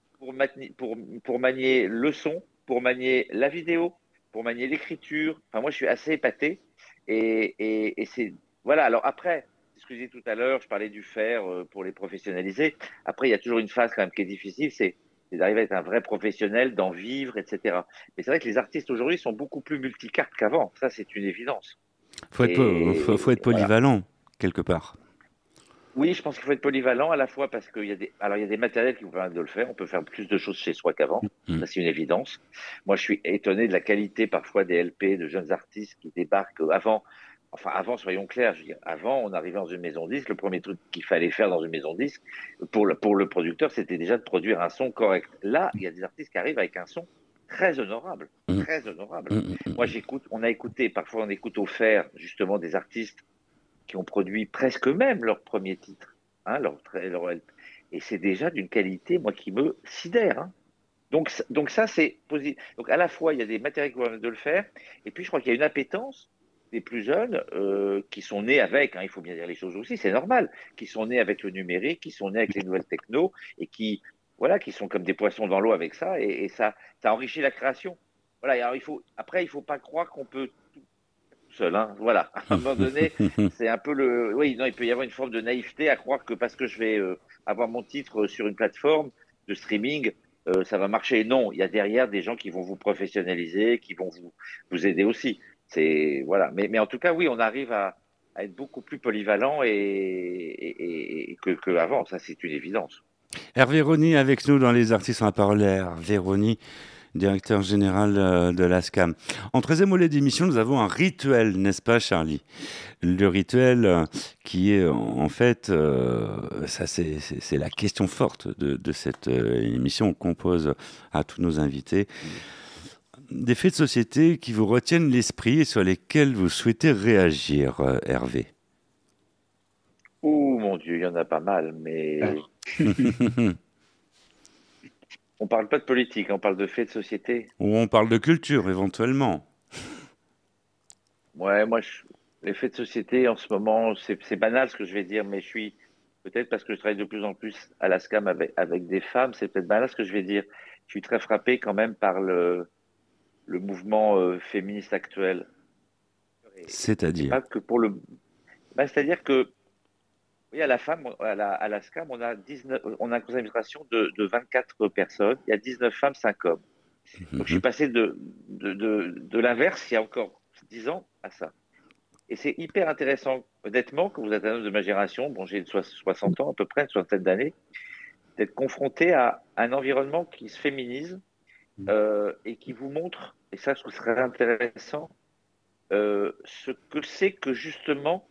pour manier le son, pour manier la vidéo, pour manier l'écriture. Enfin, moi, je suis assez épaté. Et c'est... Voilà, alors après, ce que je disais tout à l'heure, je parlais du faire pour les professionnaliser. Après, il y a toujours une phase quand même qui est difficile, c'est c'est d'arriver à être un vrai professionnel, d'en vivre, etc. Mais c'est vrai que les artistes aujourd'hui sont beaucoup plus multicartes qu'avant. Ça, c'est une évidence. Faut être, faut être Voilà. polyvalent, quelque part. Oui, je pense qu'il faut être polyvalent à la fois parce qu'il y a il y a des matériels qui vous permettent de le faire. On peut faire plus de choses chez soi qu'avant. Mm. Ça, c'est une évidence. Moi, je suis étonné de la qualité parfois des LP de jeunes artistes qui débarquent avant. Enfin, avant, soyons clairs, je veux dire, avant, on arrivait dans une maison disque. Le premier truc qu'il fallait faire dans une maison disque, pour le producteur, c'était déjà de produire un son correct. Là, il y a des artistes qui arrivent avec un son très honorable. Mm. Très honorable. Mm. Moi, parfois, on écoute au fer, justement, des artistes qui ont produit presque eux-mêmes leur premier titre. Hein, et c'est déjà d'une qualité, moi, qui me sidère. Hein. Donc ça, c'est positif. Donc à la fois, il y a des matériels qui permettent de le faire, et puis je crois qu'il y a une appétence des plus jeunes qui sont nés avec, hein, il faut bien dire les choses aussi, c'est normal, qui sont nés avec le numérique, qui sont nés avec les nouvelles techno, et voilà, qui sont comme des poissons dans l'eau avec ça, et ça enrichit la création. Voilà, alors il faut pas croire qu'on peut seul. Hein. Voilà. À un moment donné, c'est un peu le. Oui, non, il peut y avoir une forme de naïveté à croire que parce que je vais avoir mon titre sur une plateforme de streaming, ça va marcher. Non, il y a derrière des gens qui vont vous professionnaliser, qui vont vous aider aussi. Voilà. Mais en tout cas, oui, on arrive à être beaucoup plus polyvalent que avant. Ça, c'est une évidence. Hervé Rony avec nous dans Les Artistes en la parole. Hervé Rony, directeur général de l'ASCAM. En 13e volet d'émission, nous avons un rituel, n'est-ce pas, Charlie? Le rituel qui est, en fait, ça c'est la question forte de cette émission qu'on pose à tous nos invités. Des faits de société qui vous retiennent l'esprit et sur lesquels vous souhaitez réagir, Hervé. Oh mon Dieu, il y en a pas mal, mais on parle pas de politique, on parle de faits de société. Ou on parle de culture, éventuellement. Ouais, les faits de société en ce moment, c'est banal ce que je vais dire, mais peut-être parce que je travaille de plus en plus à la SCAM avec des femmes, c'est peut-être banal ce que je vais dire. Je suis très frappé quand même par le mouvement féministe actuel. Et C'est-à-dire pas que pour c'est-à-dire que, oui, à la femme, à la SCAM, on a un conseil d'administration de 24 personnes, il y a 19 femmes, 5 hommes. Donc je suis passé de l'inverse, il y a encore 10 ans, à ça. Et c'est hyper intéressant, honnêtement, quand vous êtes un homme de ma génération, bon, j'ai 60 ans à peu près, une soixantaine d'années, d'être confronté à un environnement qui se féminise et qui vous montre, et ça je trouve très intéressant, ce que c'est que justement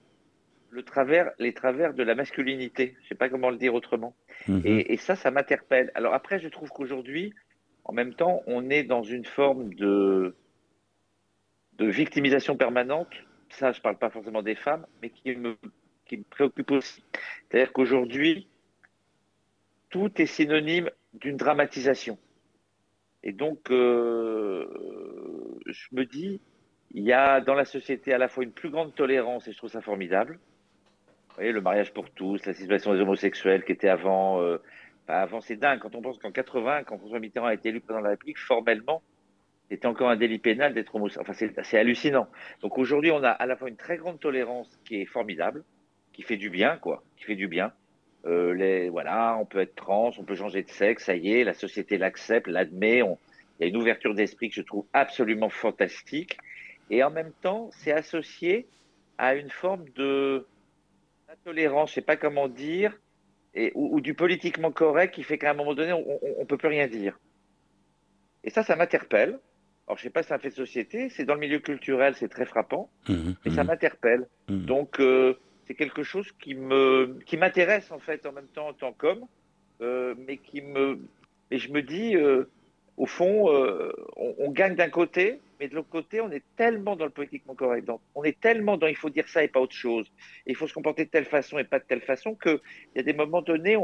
les travers de la masculinité. Je ne sais pas comment le dire autrement. Et ça m'interpelle. Alors après, je trouve qu'aujourd'hui, en même temps, on est dans une forme de victimisation permanente. Ça, je ne parle pas forcément des femmes, mais qui me préoccupe aussi. C'est-à-dire qu'aujourd'hui, tout est synonyme d'une dramatisation. Et donc, je me dis, il y a dans la société à la fois une plus grande tolérance, et je trouve ça formidable. Vous voyez, le mariage pour tous, la situation des homosexuels qui était avant. Avant, c'est dingue. Quand on pense qu'en 80, quand François Mitterrand a été élu président de la République, formellement, c'était encore un délit pénal d'être homosexuel. Enfin, c'est hallucinant. Donc aujourd'hui, on a à la fois une très grande tolérance qui est formidable, qui fait du bien, quoi, qui fait du bien. Voilà, on peut être trans, on peut changer de sexe, ça y est, la société l'accepte, l'admet. Il y a une ouverture d'esprit que je trouve absolument fantastique. Et en même temps, c'est associé à une forme d'intolérance, je sais pas comment dire, ou du politiquement correct qui fait qu'à un moment donné, on peut plus rien dire. Et ça m'interpelle. Alors, je sais pas si c'est un fait de société, c'est dans le milieu culturel, c'est très frappant, mais ça m'interpelle. Donc, c'est quelque chose qui m'intéresse en fait en même temps en tant qu'homme, mais je me dis, au fond, on gagne d'un côté, mais de l'autre côté, on est tellement dans le politiquement correct, on est tellement dans il faut dire ça et pas autre chose, et il faut se comporter de telle façon et pas de telle façon, qu'il y a des moments donnés,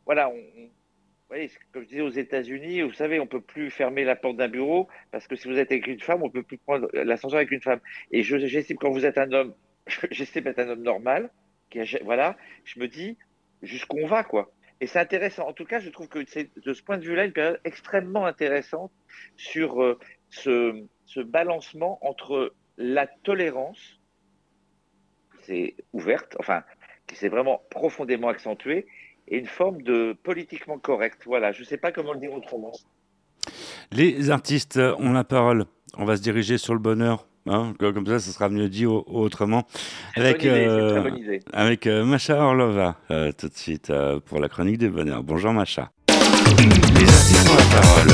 vous voyez, comme je disais aux États-Unis, vous savez, on peut plus fermer la porte d'un bureau parce que si vous êtes avec une femme, on peut plus prendre l'ascenseur avec une femme. Et j'estime quand vous êtes un homme, j'estime être un homme normal, voilà, je me dis jusqu'où on va, quoi. Et c'est intéressant. En tout cas, je trouve que c'est de ce point de vue-là une période extrêmement intéressante sur ce balancement entre la tolérance, c'est ouverte, enfin, qui s'est vraiment profondément accentuée, et une forme de politiquement correct. Voilà, je ne sais pas comment le dire autrement. Les artistes ont la parole. On va se diriger sur le bonheur. Hein, comme ça sera mieux dit autrement. C'est une très bonne idée. Avec Masha Orlova, tout de suite, pour la chronique du bonheur. Bonjour Masha. Les artistes ont la parole.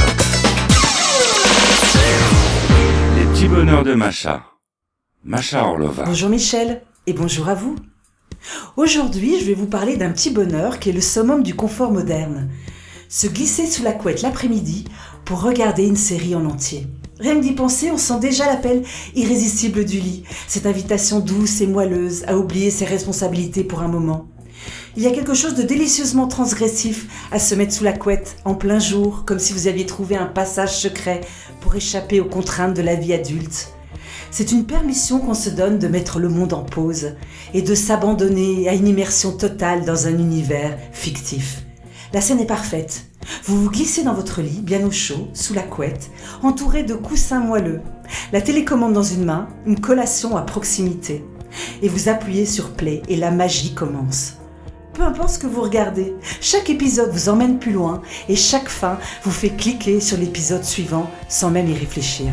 Les petits bonheurs de Masha. Masha Orlova. Bonjour Michel, et bonjour à vous. Aujourd'hui, je vais vous parler d'un petit bonheur qui est le summum du confort moderne. Se glisser sous la couette l'après-midi pour regarder une série en entier. Rien que d'y penser, on sent déjà l'appel irrésistible du lit, cette invitation douce et moelleuse à oublier ses responsabilités pour un moment. Il y a quelque chose de délicieusement transgressif à se mettre sous la couette en plein jour, comme si vous aviez trouvé un passage secret pour échapper aux contraintes de la vie adulte. C'est une permission qu'on se donne de mettre le monde en pause et de s'abandonner à une immersion totale dans un univers fictif. La scène est parfaite. Vous vous glissez dans votre lit, bien au chaud, sous la couette, entouré de coussins moelleux, la télécommande dans une main, une collation à proximité. Et vous appuyez sur play et la magie commence. Peu importe ce que vous regardez, chaque épisode vous emmène plus loin et chaque fin vous fait cliquer sur l'épisode suivant sans même y réfléchir.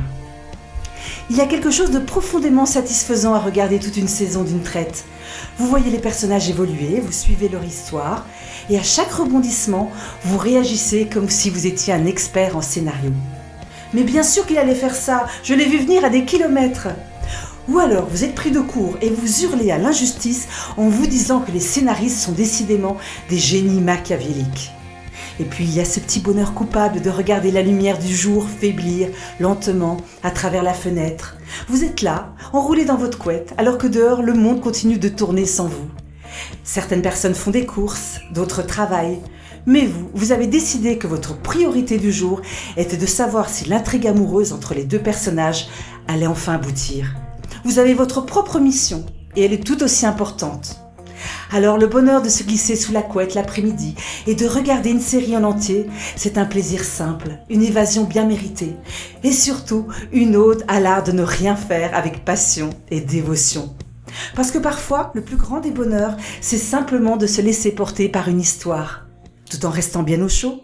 Il y a quelque chose de profondément satisfaisant à regarder toute une saison d'une traite. Vous voyez les personnages évoluer, vous suivez leur histoire, et à chaque rebondissement, vous réagissez comme si vous étiez un expert en scénario. Mais bien sûr qu'il allait faire ça, je l'ai vu venir à des kilomètres. Ou alors vous êtes pris de court et vous hurlez à l'injustice en vous disant que les scénaristes sont décidément des génies machiavéliques. Et puis il y a ce petit bonheur coupable de regarder la lumière du jour faiblir lentement à travers la fenêtre. Vous êtes là, enroulé dans votre couette, alors que dehors le monde continue de tourner sans vous. Certaines personnes font des courses, d'autres travaillent. Mais vous avez décidé que votre priorité du jour était de savoir si l'intrigue amoureuse entre les deux personnages allait enfin aboutir. Vous avez votre propre mission et elle est tout aussi importante. Alors le bonheur de se glisser sous la couette l'après-midi et de regarder une série en entier, c'est un plaisir simple, une évasion bien méritée et surtout une ode à l'art de ne rien faire avec passion et dévotion. Parce que parfois, le plus grand des bonheurs, c'est simplement de se laisser porter par une histoire, tout en restant bien au chaud.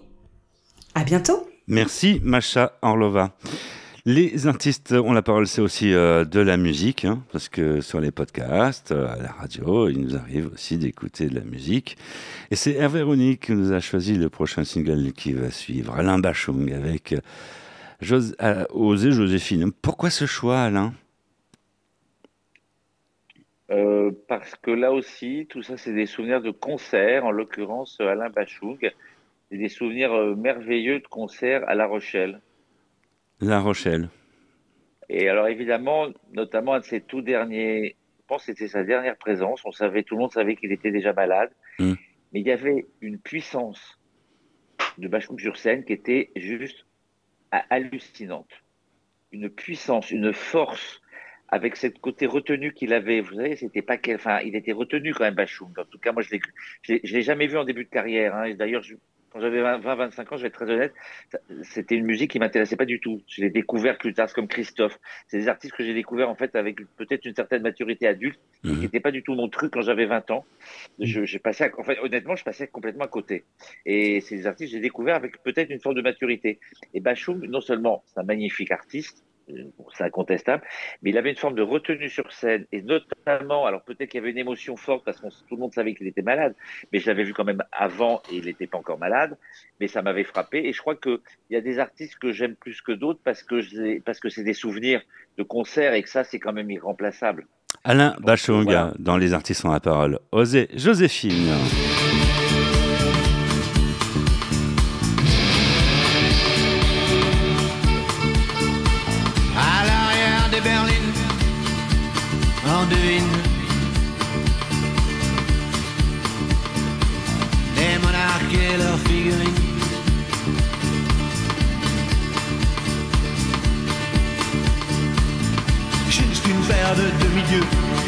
À bientôt. Merci Masha Orlova. Les artistes ont la parole, c'est aussi de la musique, hein, parce que sur les podcasts, à la radio, il nous arrive aussi d'écouter de la musique. Et c'est Hervé Rony qui nous a choisi le prochain single qui va suivre, Alain Bachung, avec Osez Joséphine. Pourquoi ce choix, Alain ? Parce que là aussi, tout ça, c'est des souvenirs de concerts, en l'occurrence Alain Bachung, et des souvenirs merveilleux de concerts à La Rochelle. La Rochelle. Et alors évidemment, notamment un de ses tout derniers, je pense que c'était sa dernière présence, tout le monde savait qu'il était déjà malade, mais il y avait une puissance de Bachung sur scène qui était juste hallucinante. Une puissance, une force, avec cette côté retenu qu'il avait. Vous savez, c'était pas il était retenu quand même, Bachung. En tout cas, moi, je l'ai jamais vu en début de carrière. Hein. D'ailleurs, quand j'avais 20-25 ans, je vais être très honnête, c'était une musique qui m'intéressait pas du tout. Je l'ai découvert plus tard, comme Christophe. C'est des artistes que j'ai découverts en fait avec peut-être une certaine maturité adulte, qui n'était pas du tout mon truc quand j'avais 20 ans. Honnêtement, je passais complètement à côté. Et c'est des artistes que j'ai découverts avec peut-être une forme de maturité. Et Bachung, non seulement c'est un magnifique artiste, c'est incontestable, mais il avait une forme de retenue sur scène, et notamment, alors peut-être qu'il y avait une émotion forte parce que tout le monde savait qu'il était malade, mais je l'avais vu quand même avant et il n'était pas encore malade, mais ça m'avait frappé. Et je crois qu'il y a des artistes que j'aime plus que d'autres parce que c'est des souvenirs de concerts et que ça, c'est quand même irremplaçable. Alain Bachung, voilà. Dans Les artistes ont la parole. Osez Joséphine. Berlin, on devine les monarques et leurs figurines. Juste une paire de demi-dieux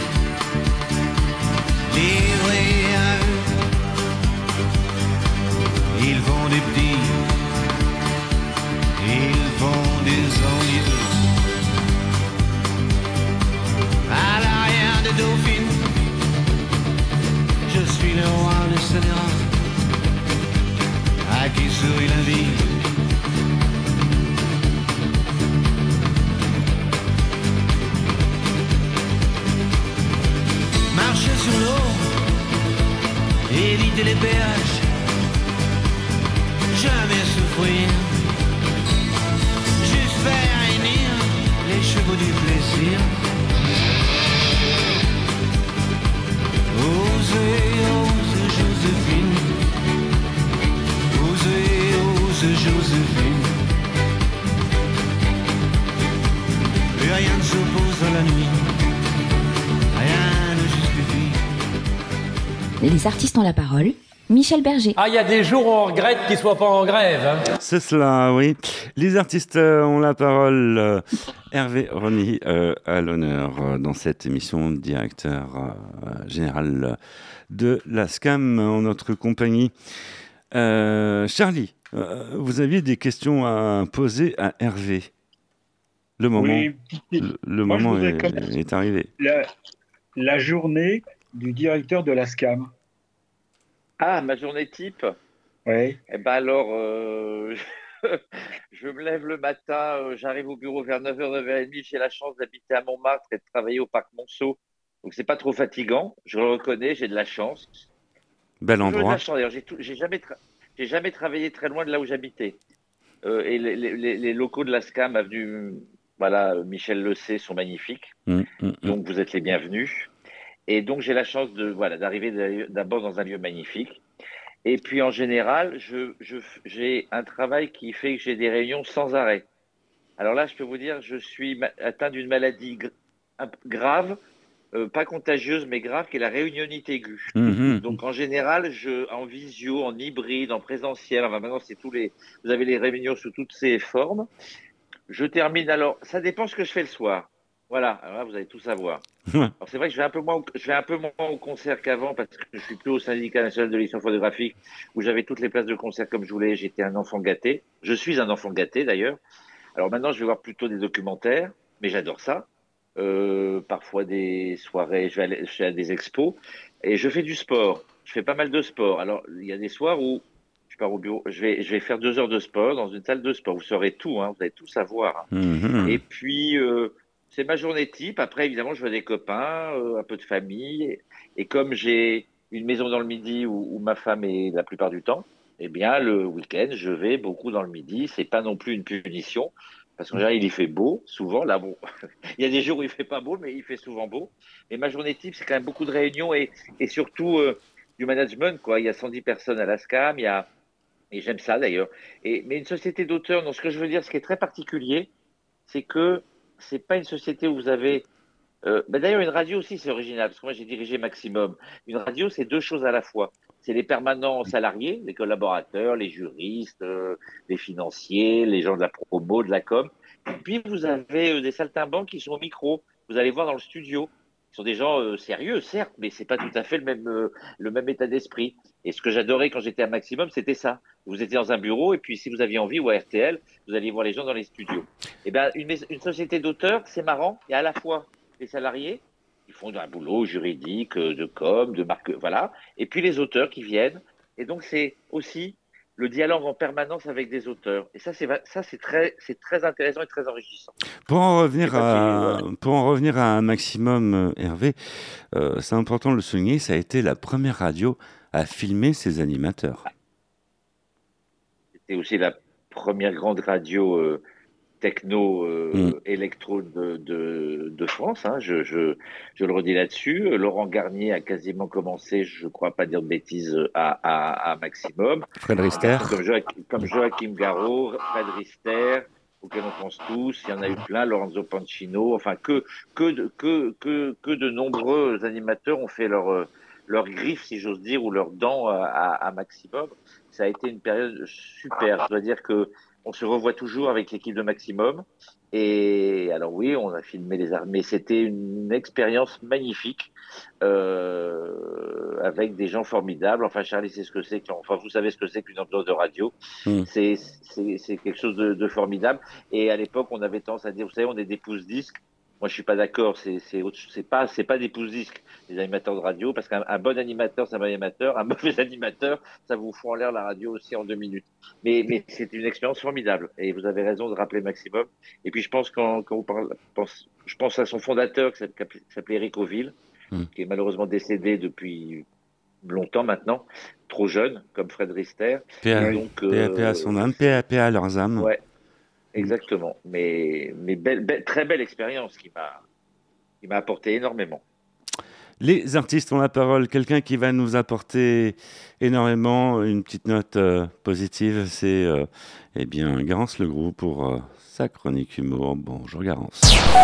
livrés à eux. Ils font des petits, ils font des ennuyeux. À l'arrière des dauphines, je suis le roi des scélérats. plaisir. Osez, ose Joséphine. Osez, ose Joséphine. Et rien ne s'oppose à la nuit. Rien ne justifie. Les artistes ont la parole. Michel Berger. Ah, il y a des jours où on regrette qu'ils soient pas en grève. Hein. C'est cela, oui. Les artistes ont la parole. Hervé Rony à l'honneur dans cette émission, directeur général de la SCAM en notre compagnie. Charlie, vous aviez des questions à poser à Hervé. Le moment, le moment est arrivé. La journée du directeur de la SCAM. Ah, ma journée type? Oui. Eh ben alors, je me lève le matin, j'arrive au bureau vers 9h, 9h30. J'ai la chance d'habiter à Montmartre et de travailler au parc Monceau. Donc, c'est pas trop fatigant. Je le reconnais, j'ai de la chance. Bel J'ai de endroit. la chance, d'ailleurs. J'ai jamais travaillé très loin de là où j'habitais. Et les locaux de la SCAM, avenue, voilà, Michel le sait, sont magnifiques. Donc, vous êtes les bienvenus. Et donc, j'ai la chance d'arriver d'abord dans un lieu magnifique. Et puis, en général, j'ai un travail qui fait que j'ai des réunions sans arrêt. Alors là, je peux vous dire, je suis atteint d'une maladie grave, pas contagieuse, mais grave, qui est la réunionite aiguë. Donc, en général, en visio, en hybride, en présentiel, enfin maintenant, vous avez les réunions sous toutes ces formes. Je termine, alors, ça dépend ce que je fais le soir. Voilà, alors là, vous allez tout savoir. Alors, c'est vrai que je vais un peu moins au concert qu'avant parce que je suis plus au syndicat national de l'édition photographique où j'avais toutes les places de concert comme je voulais. J'étais un enfant gâté. Je suis un enfant gâté d'ailleurs. Alors maintenant, je vais voir plutôt des documentaires, mais j'adore ça. Parfois des soirées, je vais à des expos et je fais du sport. Je fais pas mal de sport. Alors, il y a des soirs où je pars au bureau, je vais faire 2 heures de sport dans une salle de sport. Vous saurez tout, hein, vous allez tout savoir. Hein. Et puis, c'est ma journée type. Après, évidemment, je vois des copains, un peu de famille. Et comme j'ai une maison dans le Midi où ma femme est la plupart du temps, eh bien, le week-end, je vais beaucoup dans le Midi. C'est pas non plus une punition. Parce qu'en général, il y fait beau, souvent. Là, bon, il y a des jours où il fait pas beau, mais il fait souvent beau. Et ma journée type, c'est quand même beaucoup de réunions et surtout du management, quoi. Il y a 110 personnes à la SCAM, et j'aime ça d'ailleurs. Mais une société d'auteurs, donc ce que je veux dire, ce qui est très particulier, c'est que c'est pas une société où vous avez. D'ailleurs, une radio aussi, c'est original, parce que moi, j'ai dirigé Maximum. Une radio, c'est 2 choses à la fois. C'est les permanents salariés, les collaborateurs, les juristes, les financiers, les gens de la promo, de la com. Et puis, vous avez des saltimbanques qui sont au micro. Vous allez voir dans le studio. Ce sont des gens sérieux, certes, mais c'est pas tout à fait le même état d'esprit. Et ce que j'adorais quand j'étais à Maximum, c'était ça. Vous étiez dans un bureau, et puis si vous aviez envie, ou à RTL, vous alliez voir les gens dans les studios. Et ben, une société d'auteurs, c'est marrant. Il y a à la fois les salariés, qui font un boulot juridique, de com, de marque, voilà. Et puis les auteurs qui viennent. Et donc, c'est aussi le dialogue en permanence avec des auteurs. Et ça, c'est très intéressant et très enrichissant. Pour en revenir à un maximum, Hervé, c'est important de le souligner, ça a été la première radio à filmer ses animateurs. C'était aussi la première grande radio techno électro de France, hein, je le redis là-dessus. Laurent Garnier a quasiment commencé, je ne crois pas dire de bêtises, à Maximum. Fred Rister. Comme Joachim Garraud, Fred Rister, auquel on pense tous, il y en a eu plein, Lorenzo Pancino, enfin que de nombreux animateurs ont fait leur griffe, si j'ose dire, ou leurs dents à Maximum. Ça a été une période super. Je dois dire que on se revoit toujours avec l'équipe de Maximum. Et alors oui, on a filmé les armes, mais c'était une expérience magnifique avec des gens formidables. Enfin, Charlie sait ce que c'est. Enfin, vous savez ce que c'est qu'une ambiance de radio. C'est quelque chose de formidable. Et à l'époque, on avait tendance à dire, vous savez, on est des pouces-disques. Moi, je suis pas d'accord. C'est pas des pouces-disques, les animateurs de radio, parce qu'un bon animateur, c'est un bon animateur. Un mauvais animateur, ça vous fout en l'air la radio aussi en 2 minutes. Mais c'est une expérience formidable. Et vous avez raison de rappeler Maximum. Et puis, je pense quand vous parlez, je pense à son fondateur qui s'appelait Eric Oville, qui est malheureusement décédé depuis longtemps maintenant, trop jeune, comme Fred Rister. Paix à son âme, paix à leurs âmes. Ouais. Exactement. Mais très belle expérience qui m'a apporté énormément. Les artistes ont la parole. Quelqu'un qui va nous apporter énormément une petite note positive, c'est eh bien Garance Legroux pour sa chronique humour. Bonjour Garance.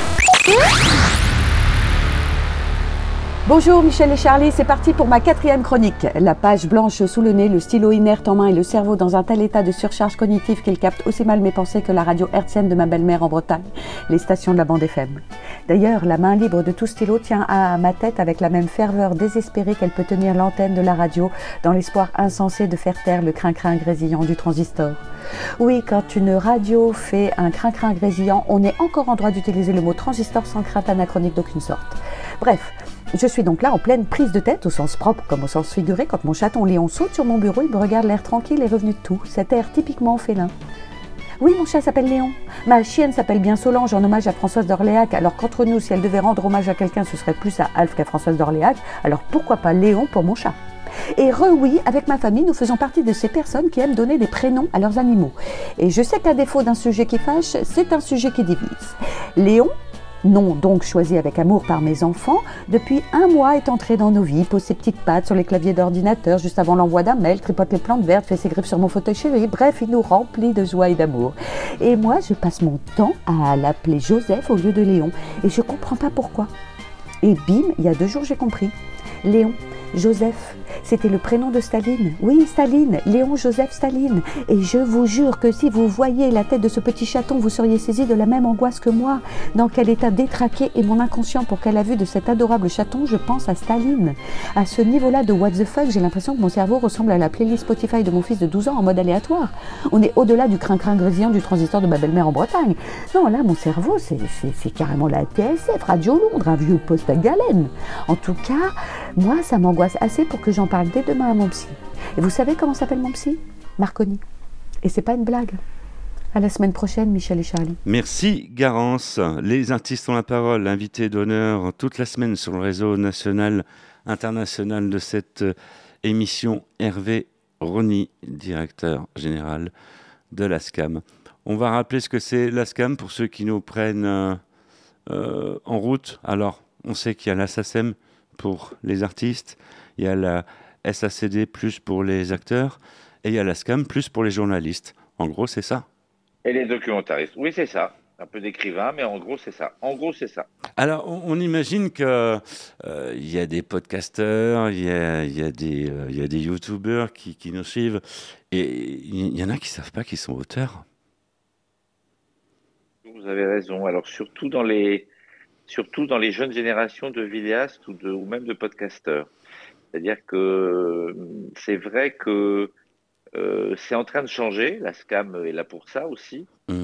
Bonjour Michel et Charlie, c'est parti pour ma 4e chronique. La page blanche sous le nez, le stylo inerte en main et le cerveau dans un tel état de surcharge cognitive qu'il capte aussi mal mes pensées que la radio hertzienne de ma belle-mère en Bretagne, les stations de la bande FM. D'ailleurs, la main libre de tout stylo tient à ma tête avec la même ferveur désespérée qu'elle peut tenir l'antenne de la radio dans l'espoir insensé de faire taire le crin-crin grésillant du transistor. Oui, quand une radio fait un crin-crin grésillant, on est encore en droit d'utiliser le mot transistor sans crainte anachronique d'aucune sorte. Bref, je suis donc là en pleine prise de tête, au sens propre comme au sens figuré, quand mon chaton Léon saute sur mon bureau, il me regarde l'air tranquille et revenu de tout, cet air typiquement félin. Oui, mon chat s'appelle Léon. Ma chienne s'appelle bien Solange en hommage à Françoise d'Orléac, alors qu'entre nous, si elle devait rendre hommage à quelqu'un, ce serait plus à Alf qu'à Françoise d'Orléac, alors pourquoi pas Léon pour mon chat ? Et oui, avec ma famille, nous faisons partie de ces personnes qui aiment donner des prénoms à leurs animaux. Et je sais qu'à défaut d'un sujet qui fâche, c'est un sujet qui divise. Léon, nom donc choisi avec amour par mes enfants, depuis 1 mois est entré dans nos vies, pose ses petites pattes sur les claviers d'ordinateur juste avant l'envoi d'un mail, tripote les plantes vertes, fait ses griffes sur mon fauteuil chéri, bref, il nous remplit de joie et d'amour. Et moi, je passe mon temps à l'appeler Joseph au lieu de Léon, et je comprends pas pourquoi. Et bim, il y a 2 jours, j'ai compris. Léon, Joseph, c'était le prénom de Staline. Oui, Staline, Léon Joseph Staline. Et je vous jure que si vous voyiez la tête de ce petit chaton, vous seriez saisi de la même angoisse que moi. Dans quel état détraqué est mon inconscient pour qu'à la vue de cet adorable chaton, je pense à Staline. À ce niveau-là de what the fuck, j'ai l'impression que mon cerveau ressemble à la playlist Spotify de mon fils de 12 ans en mode aléatoire. On est au-delà du crin-crin grésillant du transistor de ma belle-mère en Bretagne. Non, là, mon cerveau, c'est carrément la TSF, Radio Londres, un vieux poste à galène. En tout cas, moi, ça m'angoisse assez pour que j'en parle dès demain à mon psy. Et vous savez comment s'appelle mon psy ? Marconi. Et c'est pas une blague. À la semaine prochaine, Michel et Charlie. Merci Garance. Les artistes ont la parole, invité d'honneur toute la semaine sur le réseau national, international de cette émission, Hervé Rony, directeur général de l'ASCAM. On va rappeler ce que c'est l'ASCAM pour ceux qui nous prennent en route. Alors, on sait qu'il y a la SACEM pour les artistes, il y a la SACD plus pour les acteurs, et il y a la SCAM plus pour les journalistes. En gros, c'est ça. Et les documentaristes. Oui, c'est ça. Un peu d'écrivain, mais en gros, c'est ça. En gros, c'est ça. Alors, on imagine que il y a des podcasteurs, il y a des youtubeurs qui nous suivent, et il y en a qui ne savent pas qu'ils sont auteurs. Vous avez raison. Alors, surtout dans les jeunes générations de vidéastes ou même de podcasteurs. C'est-à-dire que c'est vrai que c'est en train de changer. La SCAM est là pour ça aussi.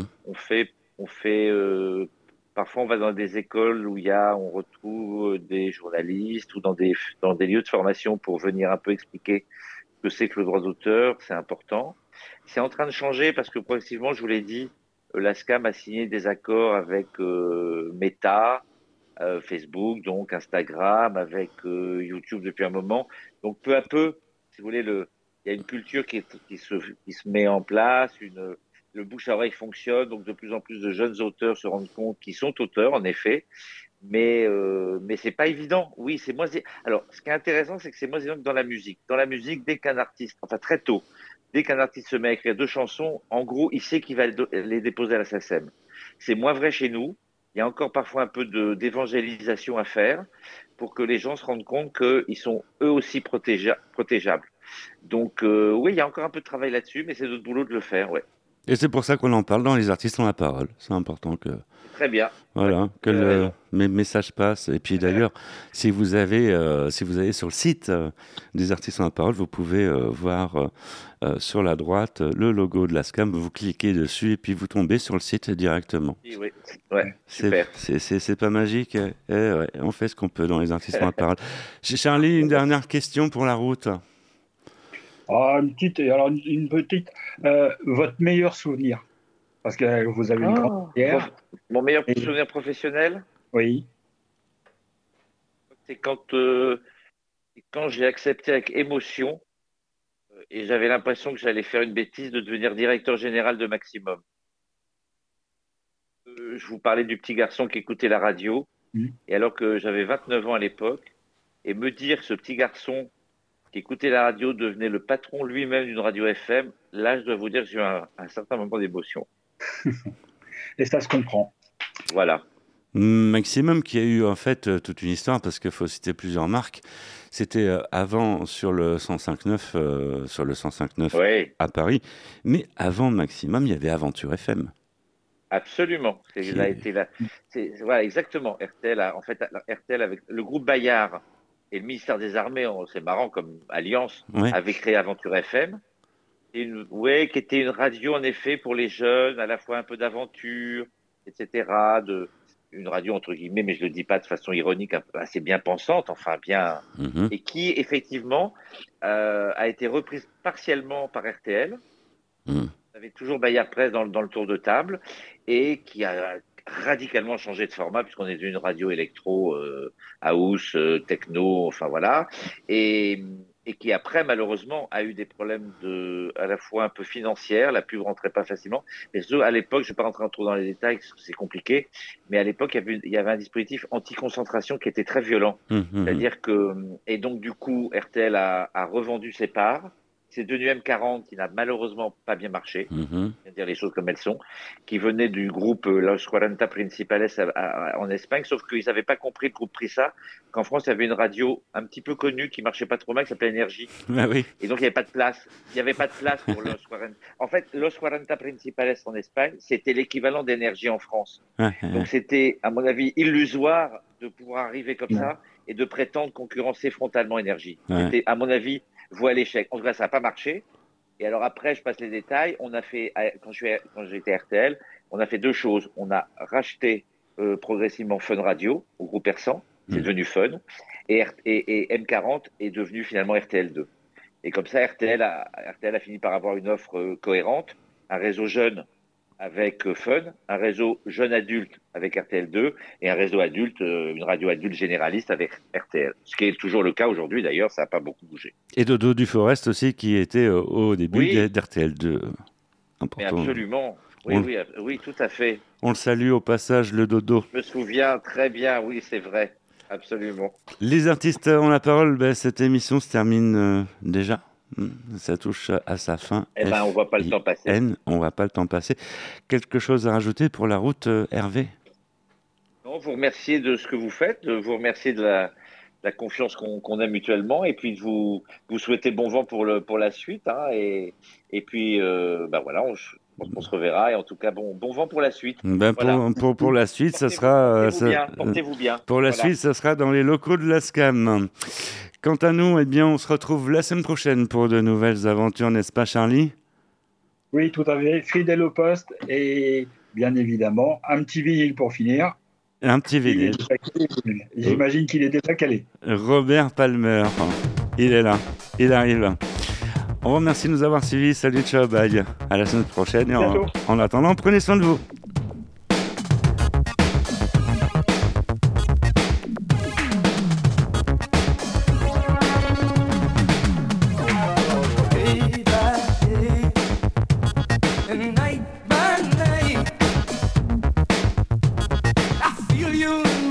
Parfois on va dans des écoles où on retrouve des journalistes ou dans des lieux de formation pour venir un peu expliquer ce que c'est que le droit d'auteur. C'est important. C'est en train de changer parce que progressivement, je vous l'ai dit, la SCAM a signé des accords avec Meta, Facebook, donc Instagram, avec YouTube depuis un moment. Donc peu à peu, si vous voulez, il y a une culture qui se met en place, le bouche à oreille fonctionne, donc de plus en plus de jeunes auteurs se rendent compte qu'ils sont auteurs, en effet, mais c'est pas évident. Oui, c'est moins. Alors, ce qui est intéressant, c'est que c'est moins évident que dans la musique. Dans la musique, dès qu'un artiste, enfin très tôt, dès qu'un artiste se met à écrire 2 chansons, en gros, il sait qu'il va les déposer à la SACEM. C'est moins vrai chez nous. Il y a encore parfois un peu d'évangélisation à faire pour que les gens se rendent compte qu'ils sont eux aussi protégeables. Donc oui, il y a encore un peu de travail là-dessus, mais c'est notre boulot de le faire, ouais. Et c'est pour ça qu'on en parle dans Les artistes ont la parole. C'est important que... Très bien. Voilà, ouais, que le message passe. Et puis d'ailleurs, si vous avez sur le site des artistes ont la parole, vous pouvez voir sur la droite le logo de la SCAM. Vous cliquez dessus et puis vous tombez sur le site directement. Oui, ouais, super. C'est pas magique. Ouais, on fait ce qu'on peut dans les artistes ont la parole. Charlie, une dernière question pour la route. Une petite. Votre meilleur souvenir? Parce que vous avez une grande carrière. Mon meilleur souvenir professionnel? Oui. C'est quand j'ai accepté avec émotion et j'avais l'impression que j'allais faire une bêtise de devenir directeur général de Maximum. je vous parlais du petit garçon qui écoutait la radio, et alors que j'avais 29 ans à l'époque, et me dire que ce petit garçon qui écoutait la radio devenait le patron lui-même d'une radio FM, là, je dois vous dire que j'ai eu un certain moment d'émotion. Et ça se comprend. Voilà. Maximum qui a eu en fait toute une histoire parce qu'il faut citer plusieurs marques. C'était avant sur le 105.9 Oui. à Paris, mais avant Maximum, il y avait Aventure FM. Absolument. Voilà, exactement. RTL, RTL avec le groupe Bayard et le ministère des Armées, c'est marrant comme alliance, avait créé Aventure FM. Qui était une radio en effet pour les jeunes, à la fois un peu d'aventure, etc. Une radio entre guillemets, mais je le dis pas de façon ironique, assez bien pensante, enfin bien, et qui effectivement a été reprise partiellement par RTL. Il y avait toujours Bayard Presse dans le tour de table, et qui a radicalement changé de format puisqu'on est une radio électro, house, techno, enfin voilà, et qui après malheureusement a eu des problèmes à la fois un peu financières, la pub rentrait pas facilement, mais surtout à l'époque, je vais pas rentrer trop dans les détails, c'est compliqué, mais à l'époque il y avait un dispositif anti-concentration qui était très violent, c'est-à-dire que, et donc du coup RTL a revendu ses parts. C'est devenu M40 qui n'a malheureusement pas bien marché, c'est-à-dire les choses comme elles sont, qui venait du groupe Los 40 Principales en Espagne, sauf qu'ils n'avaient pas compris, le groupe Prisa, qu'en France il y avait une radio un petit peu connue qui marchait pas trop mal, qui s'appelait Énergie. Ah oui. Et donc il n'y avait pas de place. Il n'y avait pas de place pour Los 40. En fait, Los 40 Principales en Espagne, c'était l'équivalent d'Énergie en France. Donc c'était, à mon avis, illusoire de pouvoir arriver comme ça et de prétendre concurrencer frontalement Énergie. C'était, à mon avis, voie à l'échec. En tout cas, ça n'a pas marché. Et alors après, je passe les détails. On a fait, quand j'étais à RTL, on a fait deux choses. On a racheté progressivement Fun Radio au groupe Persan. C'est devenu Fun. Et M40 est devenu finalement RTL2. Et comme ça, RTL a fini par avoir une offre cohérente, un réseau jeune avec Fun, un réseau jeune adulte avec RTL2 et un réseau adulte, une radio adulte généraliste avec RTL. Ce qui est toujours le cas aujourd'hui d'ailleurs, ça n'a pas beaucoup bougé. Et Dodo Duforest aussi qui était au début d'RTL2. Important. Mais absolument, oui, tout à fait. On le salue au passage, le Dodo. Je me souviens très bien, oui, c'est vrai, absolument. Les artistes ont la parole, cette émission se termine déjà. Ça touche à sa fin. Eh ben, on voit pas le temps passer. On voit pas le temps passer. Quelque chose à rajouter pour la route, Hervé? Non, vous remercier de ce que vous faites, vous remercier de la confiance qu'on a mutuellement, et puis de vous souhaiter bon vent pour la suite, hein, et puis voilà, on se reverra, et en tout cas bon vent pour la suite. Voilà. Pour la suite, ça sera. Portez-vous bien. Pour la suite, ça sera dans les locaux de la SCAM. Quant à nous, on se retrouve la semaine prochaine pour de nouvelles aventures, n'est-ce pas, Charlie? Oui, tout à fait. Fidèle au poste et bien évidemment, un petit vinyle pour finir. Un petit vinyle. J'imagine qu'il est déjà calé. Robert Palmer, il est là, il arrive. On vous remercie de nous avoir suivis. Salut, ciao, bye. À la semaine prochaine. Et en attendant, prenez soin de vous. You